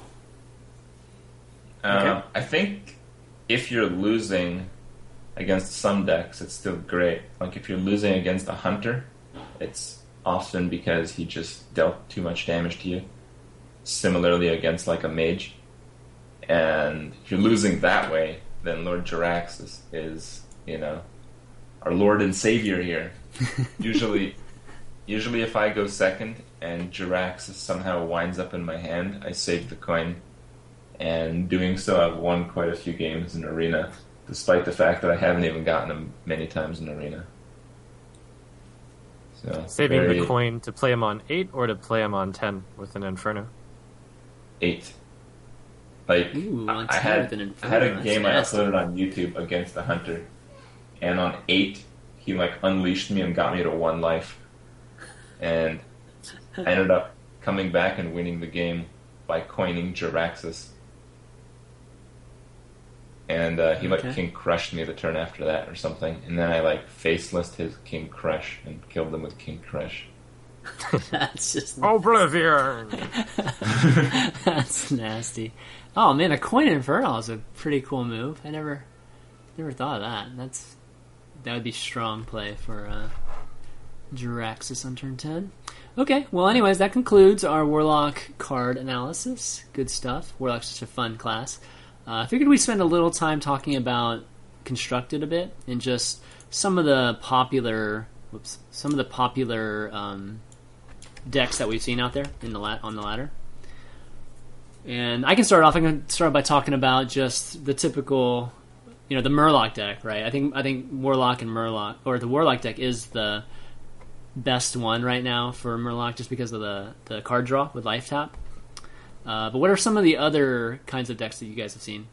Uh, Okay. I think if you're losing against some decks, it's still great. Like if you're losing against a hunter, it's often because he just dealt too much damage to you. Similarly against like a mage. And if you're losing that way, then Lord Jiraxis is, you know, our Lord and Savior here. usually usually if I go second and Jiraxis somehow winds up in my hand, I save the coin. And doing so, I've won quite a few games in Arena, despite the fact that I haven't even gotten them many times in Arena. So Saving very the coin to play him on eight or to play him on ten with an Inferno. eight. Like Ooh, on I ten had, with an I had a Inferno, game I that's nasty. uploaded on YouTube against a hunter, and on eight he like unleashed me and got me to one life, and I ended up coming back and winning the game by coining Jiraxis. And uh, he like Okay. King Crushed me the turn after that or something, and then I like facelessed his King Crush and killed him with King Crush. That's just Oblivion! that's nasty. Oh man, a coin Inferno is a pretty cool move. I never never thought of that. That's that would be strong play for uh, Jiraxis on turn ten. Okay, well anyways, that concludes our Warlock card analysis. Good stuff. Warlock's such a fun class. Uh, I figured we'd spend a little time talking about Constructed a bit and just some of the popular, whoops, some of the popular um, decks that we've seen out there in the lat- on the ladder. And I can start off. I can start by talking about just the typical, you know, the Murloc deck, right? I think I think Warlock and Murloc, or the Warlock deck is the best one right now for Murloc, just because of the the card draw with life tap. Uh, but what are some of the other kinds of decks that you guys have seen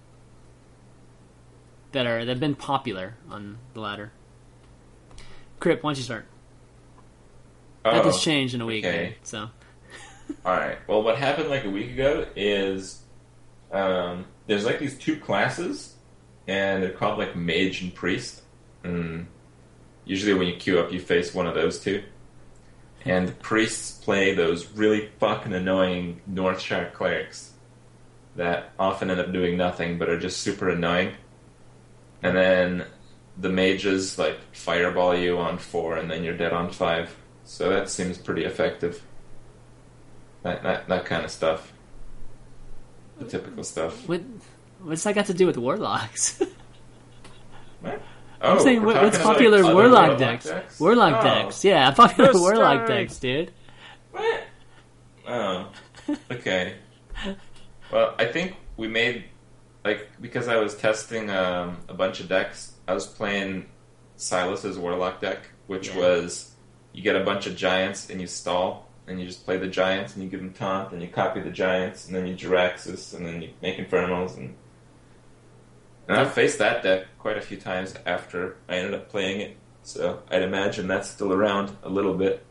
that are that have been popular on the ladder? Crip, why don't you start? That Oh, has changed in a week, okay. man, so Alright, well, what happened like a week ago is um, there's like these two classes, and they're called like Mage and Priest. And usually when you queue up, you face one of those two. And the Priests play those really fucking annoying Northshire Clerics that often end up doing nothing but are just super annoying. And then the Mages like fireball you on four, and then you're dead on five. So that seems pretty effective. That, that that kind of stuff. The typical stuff. what what's that got to do with Warlocks? What? I'm Oh, saying we're what, what's talking about, popular like, other Warlock decks? Warlock Oh. decks, yeah, popular The Warlock strike. decks, dude. What? Oh, okay. Well, I think we made, like, because I was testing um, a bunch of decks, I was playing Silas's Warlock deck, which Yeah. was you get a bunch of giants and you stall, and you just play the giants and you give them taunt, and you copy the giants, and then you Jiraxis, and then you make Infernals, and and I've faced that deck quite a few times after I ended up playing it, so I'd imagine that's still around a little bit.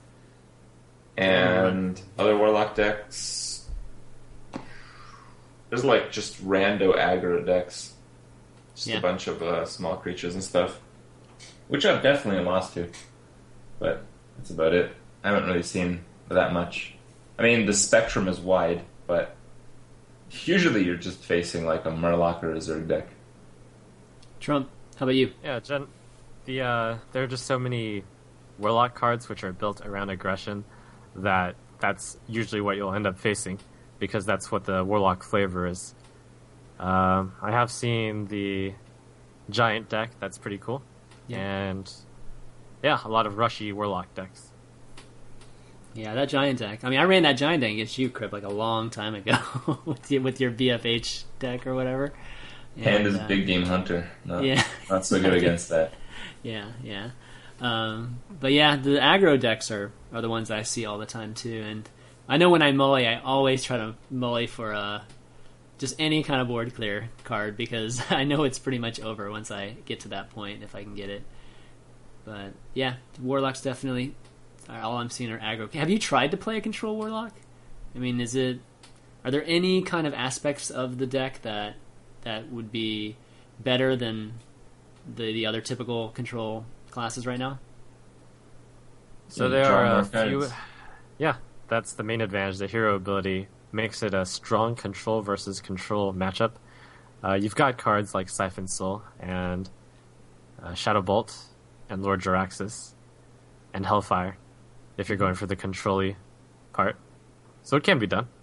And other Warlock decks, there's like just rando aggro decks, just Yeah. a bunch of uh, small creatures and stuff, which I've definitely lost to, but that's about it. I haven't really seen that much. I mean, the spectrum is wide, but usually you're just facing like a Murloc or a Zerg deck. Trump, how about you? Yeah, Jen, the uh, there are just so many Warlock cards which are built around aggression that that's usually what you'll end up facing, because that's what the Warlock flavor is. Um, I have seen the Giant deck, that's pretty cool. Yeah. And yeah, a lot of rushy Warlock decks. Yeah, that giant deck. I mean, I ran that giant deck against you, Crip, like a long time ago with, your, with your B F H deck or whatever. Hand is uh, Big Game Hunter. Not, Yeah. not so good against that. Yeah, yeah. Um, but yeah, the aggro decks are, are the ones I see all the time too. And I know when I mully, I always try to mully for uh, just any kind of board clear card, because I know it's pretty much over once I get to that point, if I can get it. But yeah, Warlock's definitely, all I'm seeing are aggro. Have you tried to play a control Warlock? I mean, is it, are there any kind of aspects of the deck that that would be better than the the other typical control classes right now? So You there draw are more a few. cards. Yeah, that's the main advantage. The hero ability makes it a strong control versus control matchup. Uh, you've got cards like Siphon Soul and uh, Shadow Bolt and Lord Jiraxis and Hellfire, if you're going for the control-y part. So it can be done.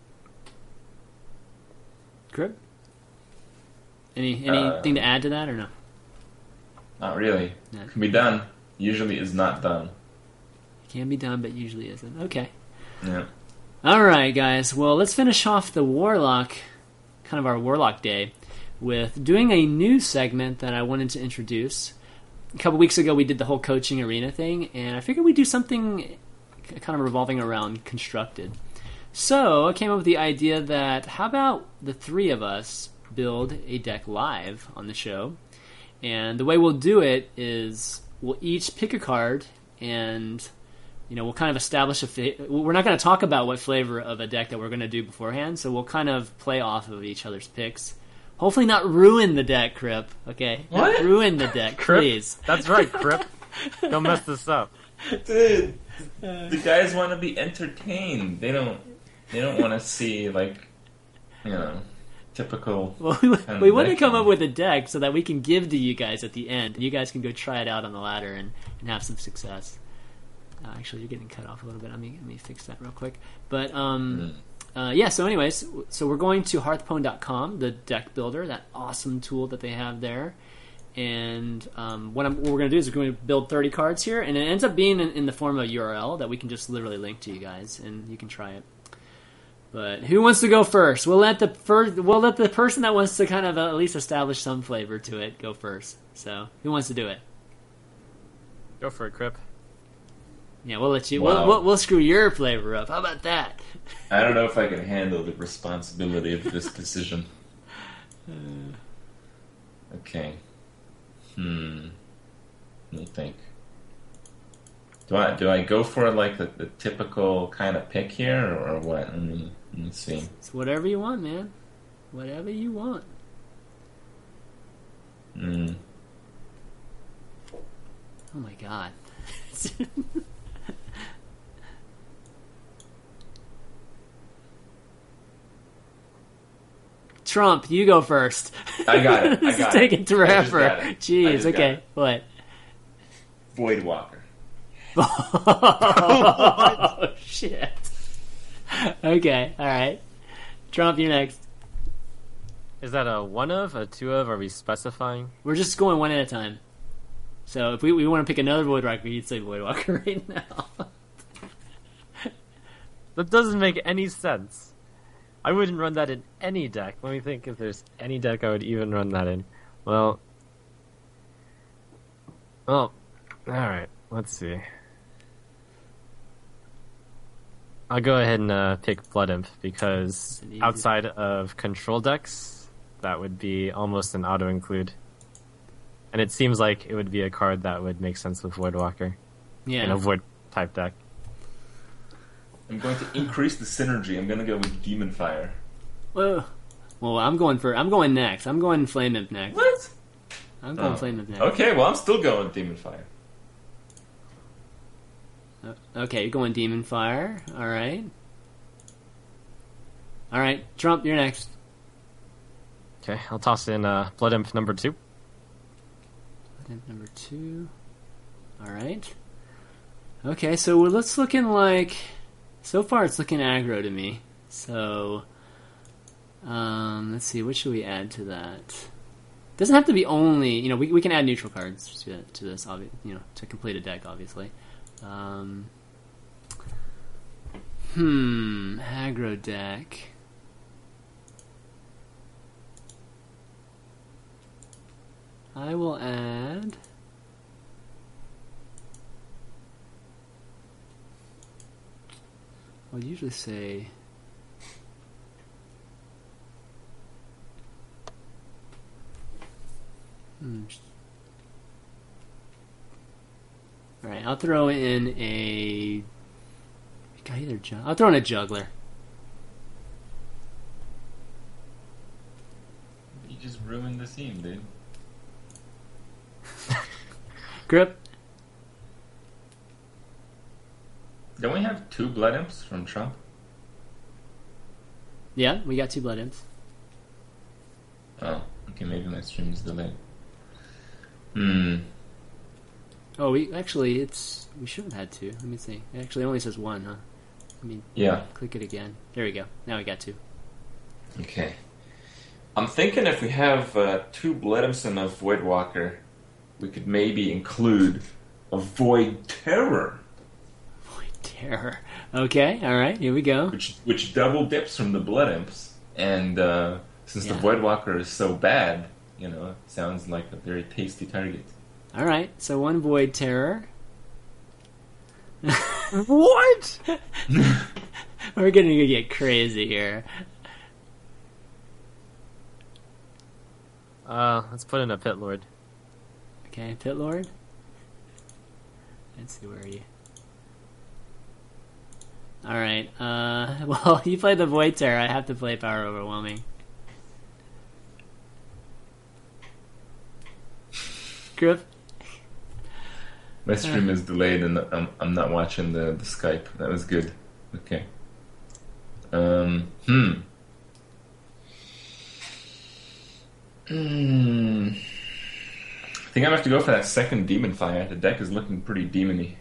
Crib? Any anything Uh, to add to that or no? Not really. No. Can be done. Usually is not done. Can be done, but usually isn't. Okay. Yeah. All right, guys. Well, let's finish off the Warlock, kind of our Warlock day, with doing a new segment that I wanted to introduce. a couple weeks ago we did the whole coaching arena thing, and I figured we'd do something kind of revolving around constructed. So I came up with the idea that how about the three of us build a deck live on the show, and the way we'll do it is we'll each pick a card, and you know we'll kind of establish a. Fa- we're not going to talk about what flavor of a deck that we're going to do beforehand, so we'll kind of play off of each other's picks. Hopefully, not ruin the deck, Crip. Okay, What? Not ruin the deck, Crip? please. That's right, Crip. Don't mess this up. Dude, the guys want to be entertained. They don't. They don't want to see like, you know, typical. Well, we, kind of we want to deck. come up with a deck so that we can give to you guys at the end, and you guys can go try it out on the ladder and, and have some success. Uh, actually, you're getting cut off a little bit. Let me let me fix that real quick. But um, Mm. uh, yeah. So, anyways, so we're going to hearthpwn dot com, the deck builder, that awesome tool that they have there. And um, what, I'm, what we're going to do is we're going to build thirty cards here, and it ends up being in, in the form of a U R L that we can just literally link to you guys, and you can try it. But who wants to go first? We'll let the first. We'll let the person that wants to kind of uh, at least establish some flavor to it go first. So, who wants to do it? Go for it, Crip. Yeah, we'll let you. Wow. We'll, we'll, we'll screw your flavor up. How about that? I don't know if I can handle the responsibility of this decision. Okay. Hmm. Let me think. Do I do I go for like the, the typical kind of pick here, or, or what? Let me, let me see. It's whatever you want, man. Whatever you want. Hmm. Oh my god. Trump, you go first. I got it. I This got is it. taking I just forever. got it. I Jeez. just got Okay. it. What? Voidwalker. Oh shit. Okay. All right. Trump, you're next. Is that a one of, a two of? Are we specifying? We're just going one at a time. So if we, we want to pick another Voidwalker, you'd say Voidwalker right now. That doesn't make any sense. I wouldn't run that in any deck. Let me think if there's any deck I would even run that in. Well, well, all right. Let's see. I'll go ahead and uh, pick Blood Imp because an easy- outside of control decks, that would be almost an auto include, and it seems like it would be a card that would make sense with Voidwalker Yeah. in a Void type deck. I'm going to increase the synergy. I'm going to go with Demon Fire. Well, well, I'm going for. I'm going next. I'm going Flame Imp next. What? I'm going Oh. Flame Imp next. Okay, well I'm still going Demon Fire. Uh, Okay, you're going Demon Fire. All right. All right, Trump, you're next. Okay, I'll toss in uh, Blood Imp number two. Number two. All right. Okay, so we're, let's looking like. So far, it's looking aggro to me. So, um, let's see. What should we add to that? Doesn't have to be only. You know, we we can add neutral cards to to this. Obvi- you know, to complete a deck, obviously. Um, hmm, aggro deck. I will add. I would usually say. Hmm. All right, I'll throw in a. Got either ju- I'll throw in a juggler. You just ruined the scene, dude. Grip. Don't we have two Blood Imps from Trump? Yeah, we got two blood imps. Oh, okay, maybe my stream is delayed. Hmm. Oh, we actually it's we should have had two. Let me see. It actually only says one, huh? Let me Yeah. click it again. There we go. Now we got two. Okay. I'm thinking if we have uh, two Blood Imps and a Voidwalker, we could maybe include a Void Terror, Void terror. Okay, all right. Here we go. which which double dips from the Blood Imps. And uh, since Yeah. the Voidwalker is so bad, you know, it sounds like a very tasty target. All right, so one Void Terror. What? We're gonna get crazy here. Uh, let's put in a Pit Lord. Okay, Pit Lord. Let's see where are you. All right. Uh, well, you played the Void Terror. I have to play Power Overwhelming. Grip. My stream is delayed and I'm, I'm not watching the, the Skype. That was good. Okay. Um, hmm. Hmm. I think I'm gonna have to go for that second Demon Fire. The deck is looking pretty demony.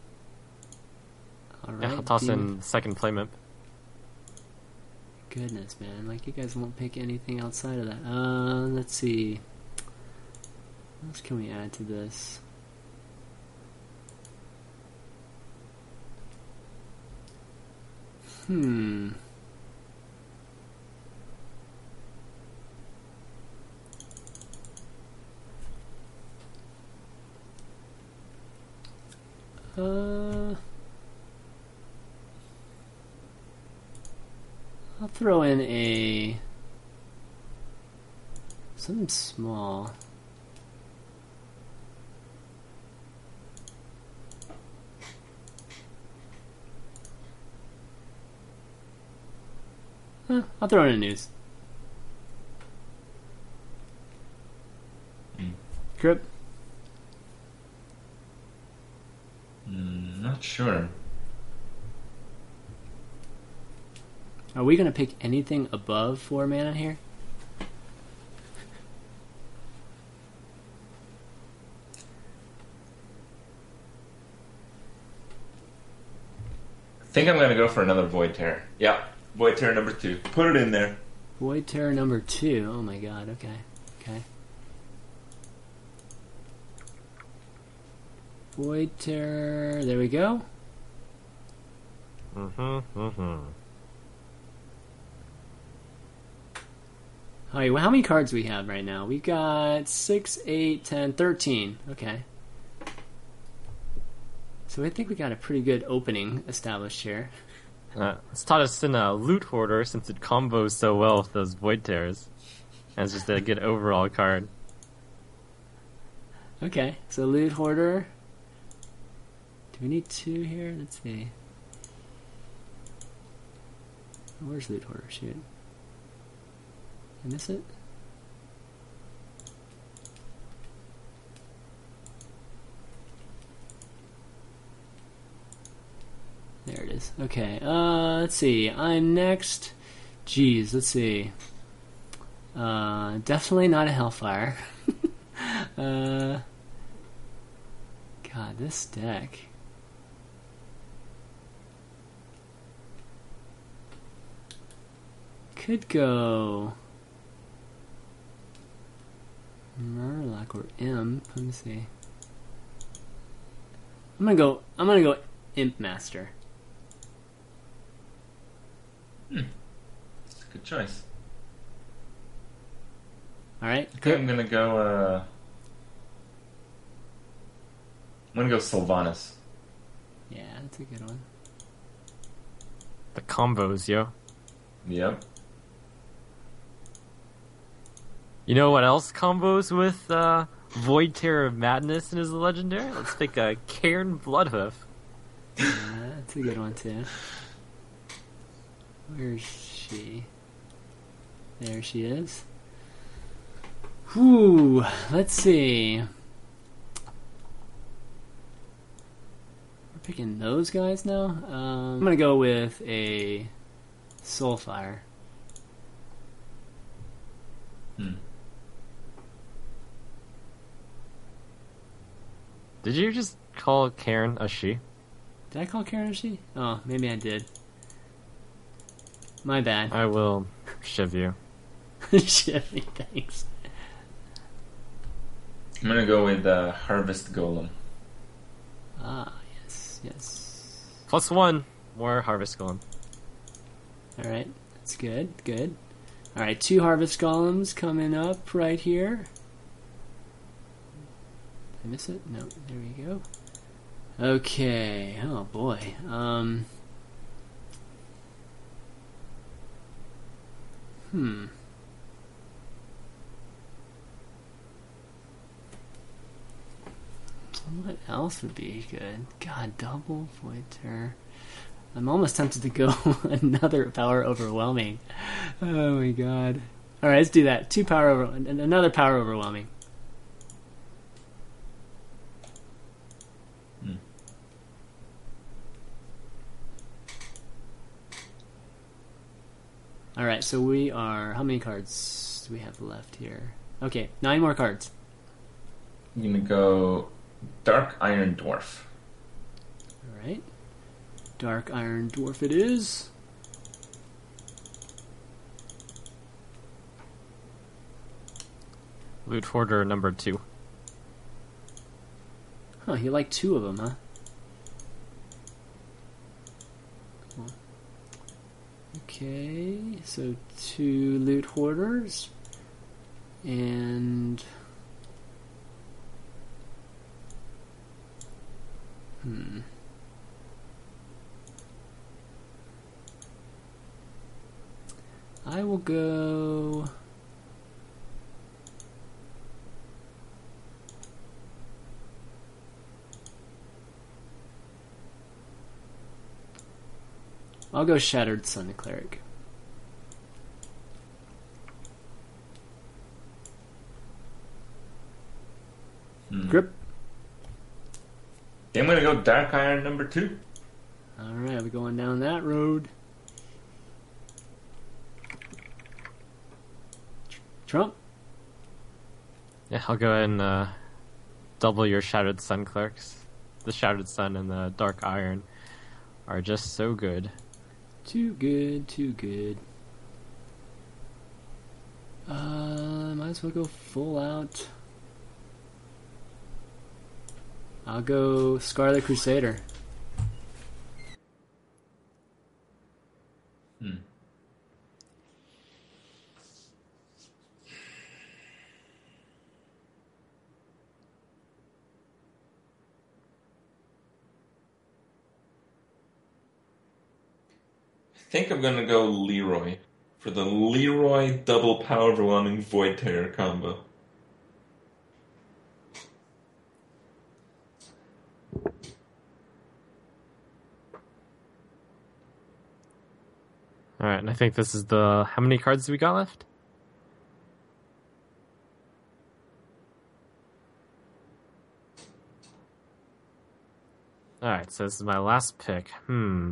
All right. Yeah, I'll toss Demon. in second Playmip. Goodness, man. Like, you guys won't pick anything outside of that. Uh, let's see. What else can we add to this? Hmm. Uh, I'll throw in a something small. Huh, I'll throw in a news. Mm. Grip. Mm, not sure. Are we gonna pick anything above four mana here? I think I'm gonna go for another Void Terror. Yeah, Void Terror number two. Put it in there. Void Terror number two. Oh my god. Okay. Okay. Void Terror. There we go. Mm-hmm, mm-hmm. Alright, well, how many cards do we have right now? We got six, eight, ten, thirteen. Okay. So I think we got a pretty good opening established here. Uh, it's taught us in a Loot Hoarder since it combos so well with those Void Terrors. And it's just a good overall card. Okay, so Loot Hoarder. Do we need two here? Let's see. Where's Loot Hoarder? Shoot. Did I miss it? There it is. Okay, uh, let's see. I'm next. Jeez, let's see. Uh, definitely not a Hellfire. uh, God, this deck. Could go Murloc or Imp. Let me see. I'm gonna go. I'm gonna go Imp Master. Hmm. That's a good choice. All right. I think I'm gonna go. Uh, I'm gonna go Sylvanas. Yeah, that's a good one. The combos, yo. Yep. You know what else combos with uh, Void Terror Madness in his legendary? Let's pick a Cairn Bloodhoof. Yeah, that's a good one too. Where's she? There she is. Whew. Let's see. We're picking those guys now. Um, I'm gonna go with a Soulfire. Hmm. Did you just call Cairn a she? Did I call Karen a she? Oh, maybe I did. My bad. I will shiv you. Shifty, thanks. I'm gonna go with uh, Harvest Golem. Ah, yes, yes. Plus one. More Harvest Golem. Alright, that's good, good. Alright, two Harvest Golems coming up right here. I miss it? No, there we go. Okay. Oh boy. Um. Hmm. What else would be good? God, double Voiter. I'm almost tempted to go another power overwhelming. Oh my god. Alright, let's do that. Two power over another power overwhelming. Hmm. Alright, so we are... How many cards do we have left here? Okay, nine more cards. I'm gonna go Dark Iron Dwarf. Alright. Dark Iron Dwarf it is. Loot Hoarder number two. Huh, you like two of them, huh? Cool. Okay, so two Loot Hoarders. And... Hmm... I will go... I'll go Shattered Sun Cleric. Hmm. Grip. I'm gonna go Dark Iron number two. Alright, we're going down that road. Trump? Yeah, I'll go ahead and uh, double your Shattered Sun Clerks. The Shattered Sun and the Dark Iron are just so good. Too good, too good. Uh, might as well go full out. I'll go Scarlet Crusader. Hmm. I think I'm gonna go Leroy for the Leroy double power overwhelming Void Terror combo. Alright, and I think this is the... How many cards do we got left? Alright, so this is my last pick. Hmm.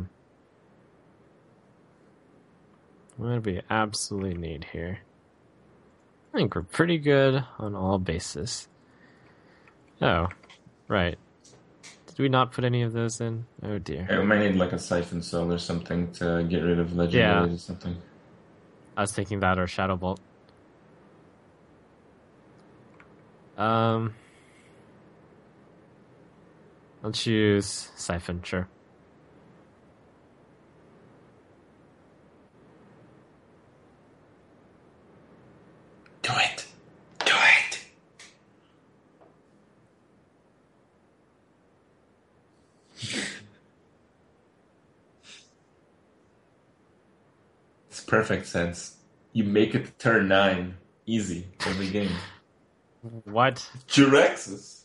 What do we absolutely need here? I think we're pretty good on all bases. Oh, right. Did we not put any of those in? Oh dear. Yeah, we might need like a Siphon Soul or something to get rid of legendaries Yeah. or something. I was thinking that or Shadow Bolt. Um, I'll choose Siphon, sure. Do it! Do it! It's perfect sense. You make it to turn nine. Easy. Every game. What? Jurexus!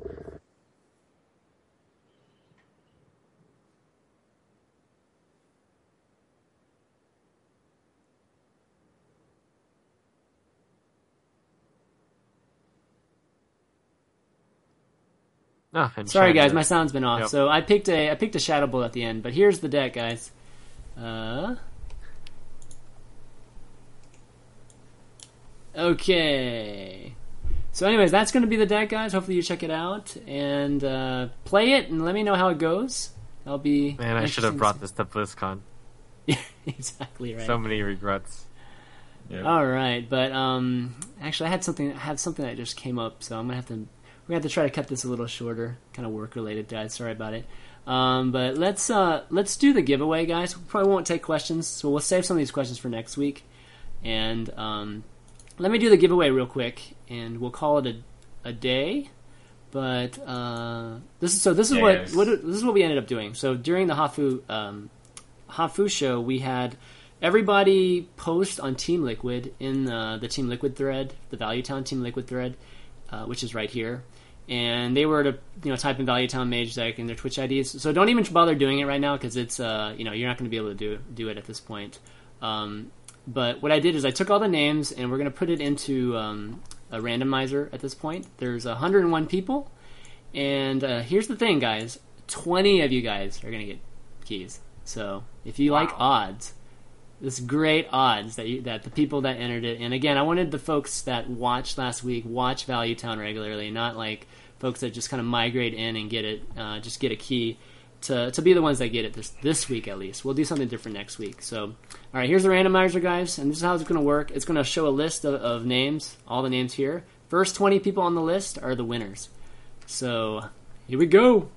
Oh, and Sorry guys, Chandler. my sound's been off. Yep. So I picked a I picked a Shadow Bolt at the end, but here's the deck, guys. Uh Okay. So anyways, that's going to be the deck, guys. Hopefully you check it out and uh, play it and let me know how it goes. That'll be Man, I should have interesting brought to this to BlizzCon. see. Exactly right. So many regrets. Yeah. All right, but um, actually, I had something. I had something that just came up, so I'm gonna have to. We're gonna have to try to cut this a little shorter, kind of work related, guys. Sorry about it. Um, but let's uh, let's do the giveaway, guys. We probably won't take questions, so we'll save some of these questions for next week. And um, let me do the giveaway real quick, and we'll call it a a day. But uh, this is so. This is Yeah, what, yes. what this is what we ended up doing. So during the Hafu um, Hafu show, we had everybody post on Team Liquid in the, the Team Liquid thread, the Value Town Team Liquid thread, uh, which is right here. And they were to you know type in Value Town Mage Deck in their Twitch I Ds. So don't even bother doing it right now because it's uh, you know you're not going to be able to do do it at this point. Um, but what I did is I took all the names and we're going to put it into um, a randomizer at this point. There's one hundred one people, and uh, here's the thing, guys: twenty of you guys are going to get keys. So if you Wow. like odds, this great odds that you, that the people that entered it, and again, I wanted the folks that watched last week watch Value Town regularly, not like folks that just kind of migrate in and get it, uh, just get a key, to to be the ones that get it this this week at least. We'll do something different next week. So, all right, here's the randomizer, guys, and this is how it's going to work. It's going to show a list of, of names, all the names here. First twenty people on the list are the winners. So here we go.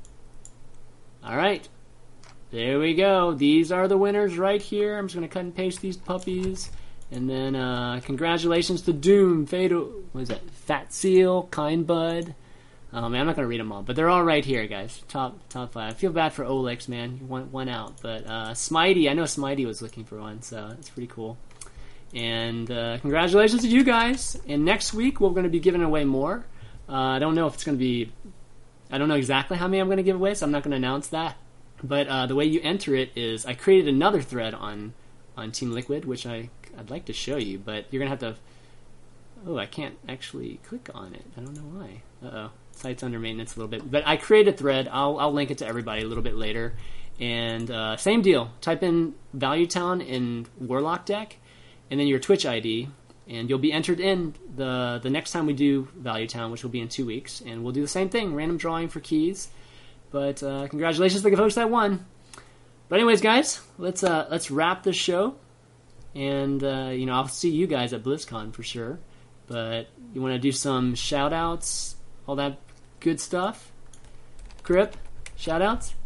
All right. There we go. These are the winners right here. I'm just going to cut and paste these puppies. And then, uh, congratulations to Doom, Fatal, what is that? Fat Seal, Kind Bud. Oh, man, I'm not going to read them all. But they're all right here, guys. Top top five. I feel bad for Olex, man. You want one out. But uh, Smitey, I know Smitey was looking for one, so that's pretty cool. And uh, congratulations to you guys. And next week, we're going to be giving away more. Uh, I don't know if it's going to be... I don't know exactly how many I'm going to give away, so I'm not going to announce that. But uh, the way you enter it is, I created another thread on, on Team Liquid, which I, I'd like to show you, but you're going to have to... Oh, I can't actually click on it. I don't know why. Uh-oh. Site's under maintenance a little bit. But I created a thread. I'll, I'll link it to everybody a little bit later. And uh, same deal. Type in Value Town in Warlock deck, and then your Twitch I D, and you'll be entered in the, the next time we do Value Town, which will be in two weeks. And we'll do the same thing, random drawing for keys. But uh, congratulations to the folks that won. But anyways, guys, let's uh, let's wrap this show, and uh, you know I'll see you guys at BlizzCon for sure. But you want to do some shout outs, all that good stuff? Crip, shout outs?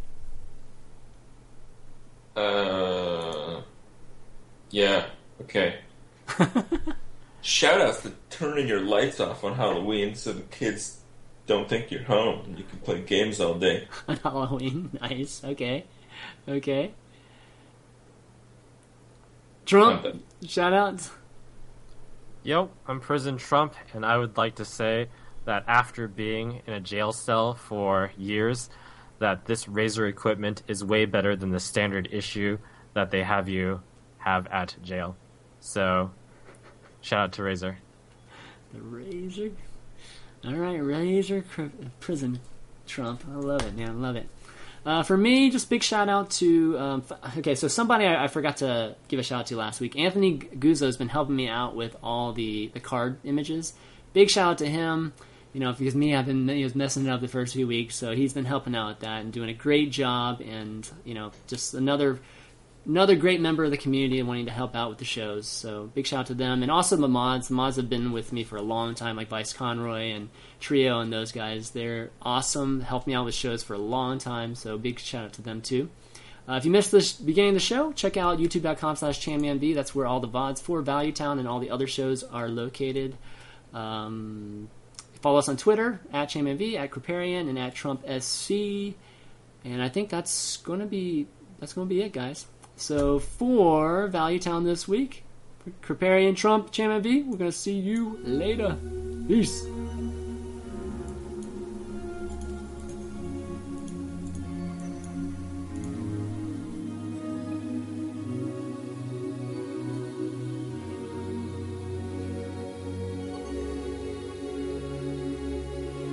Uh, yeah, okay. Shout outs to turning your lights off on Halloween so the kids don't think you're home and you can play games all day. On Halloween, nice. Okay, okay. Trump, shout outs? Yo, I'm Prison Trump, and I would like to say that after being in a jail cell for years, that this Razer equipment is way better than the standard issue that they have you have at jail. So, shout out to Razer. The Razer? Alright, Razer Cri- Prison Trump. I love it, man. I love it. Uh, for me, just big shout out to... Um, f- okay, so somebody I, I forgot to give a shout out to last week. Anthony Guzzo has been helping me out with all the, the card images. Big shout out to him. You know, because me, I've been he was messing it up the first few weeks, so he's been helping out with that and doing a great job. And, you know, just another... Another great member of the community and wanting to help out with the shows. So big shout out to them. And also the mods. The mods have been with me for a long time, like Vice Conroy and Trio and those guys. They're awesome. Helped me out with shows for a long time. So big shout out to them too. Uh, if you missed the sh- beginning of the show, check out youtube.com slash ChanManV. That's where all the V O Ds for Value Town and all the other shows are located. Um, follow us on Twitter, at ChanManV, at Kriparian, and at TrumpSC. And I think that's going to be that's going to be it, guys. So for Value Town this week, Kriparian, Trump, ChanManV, we're going to see you later. Peace.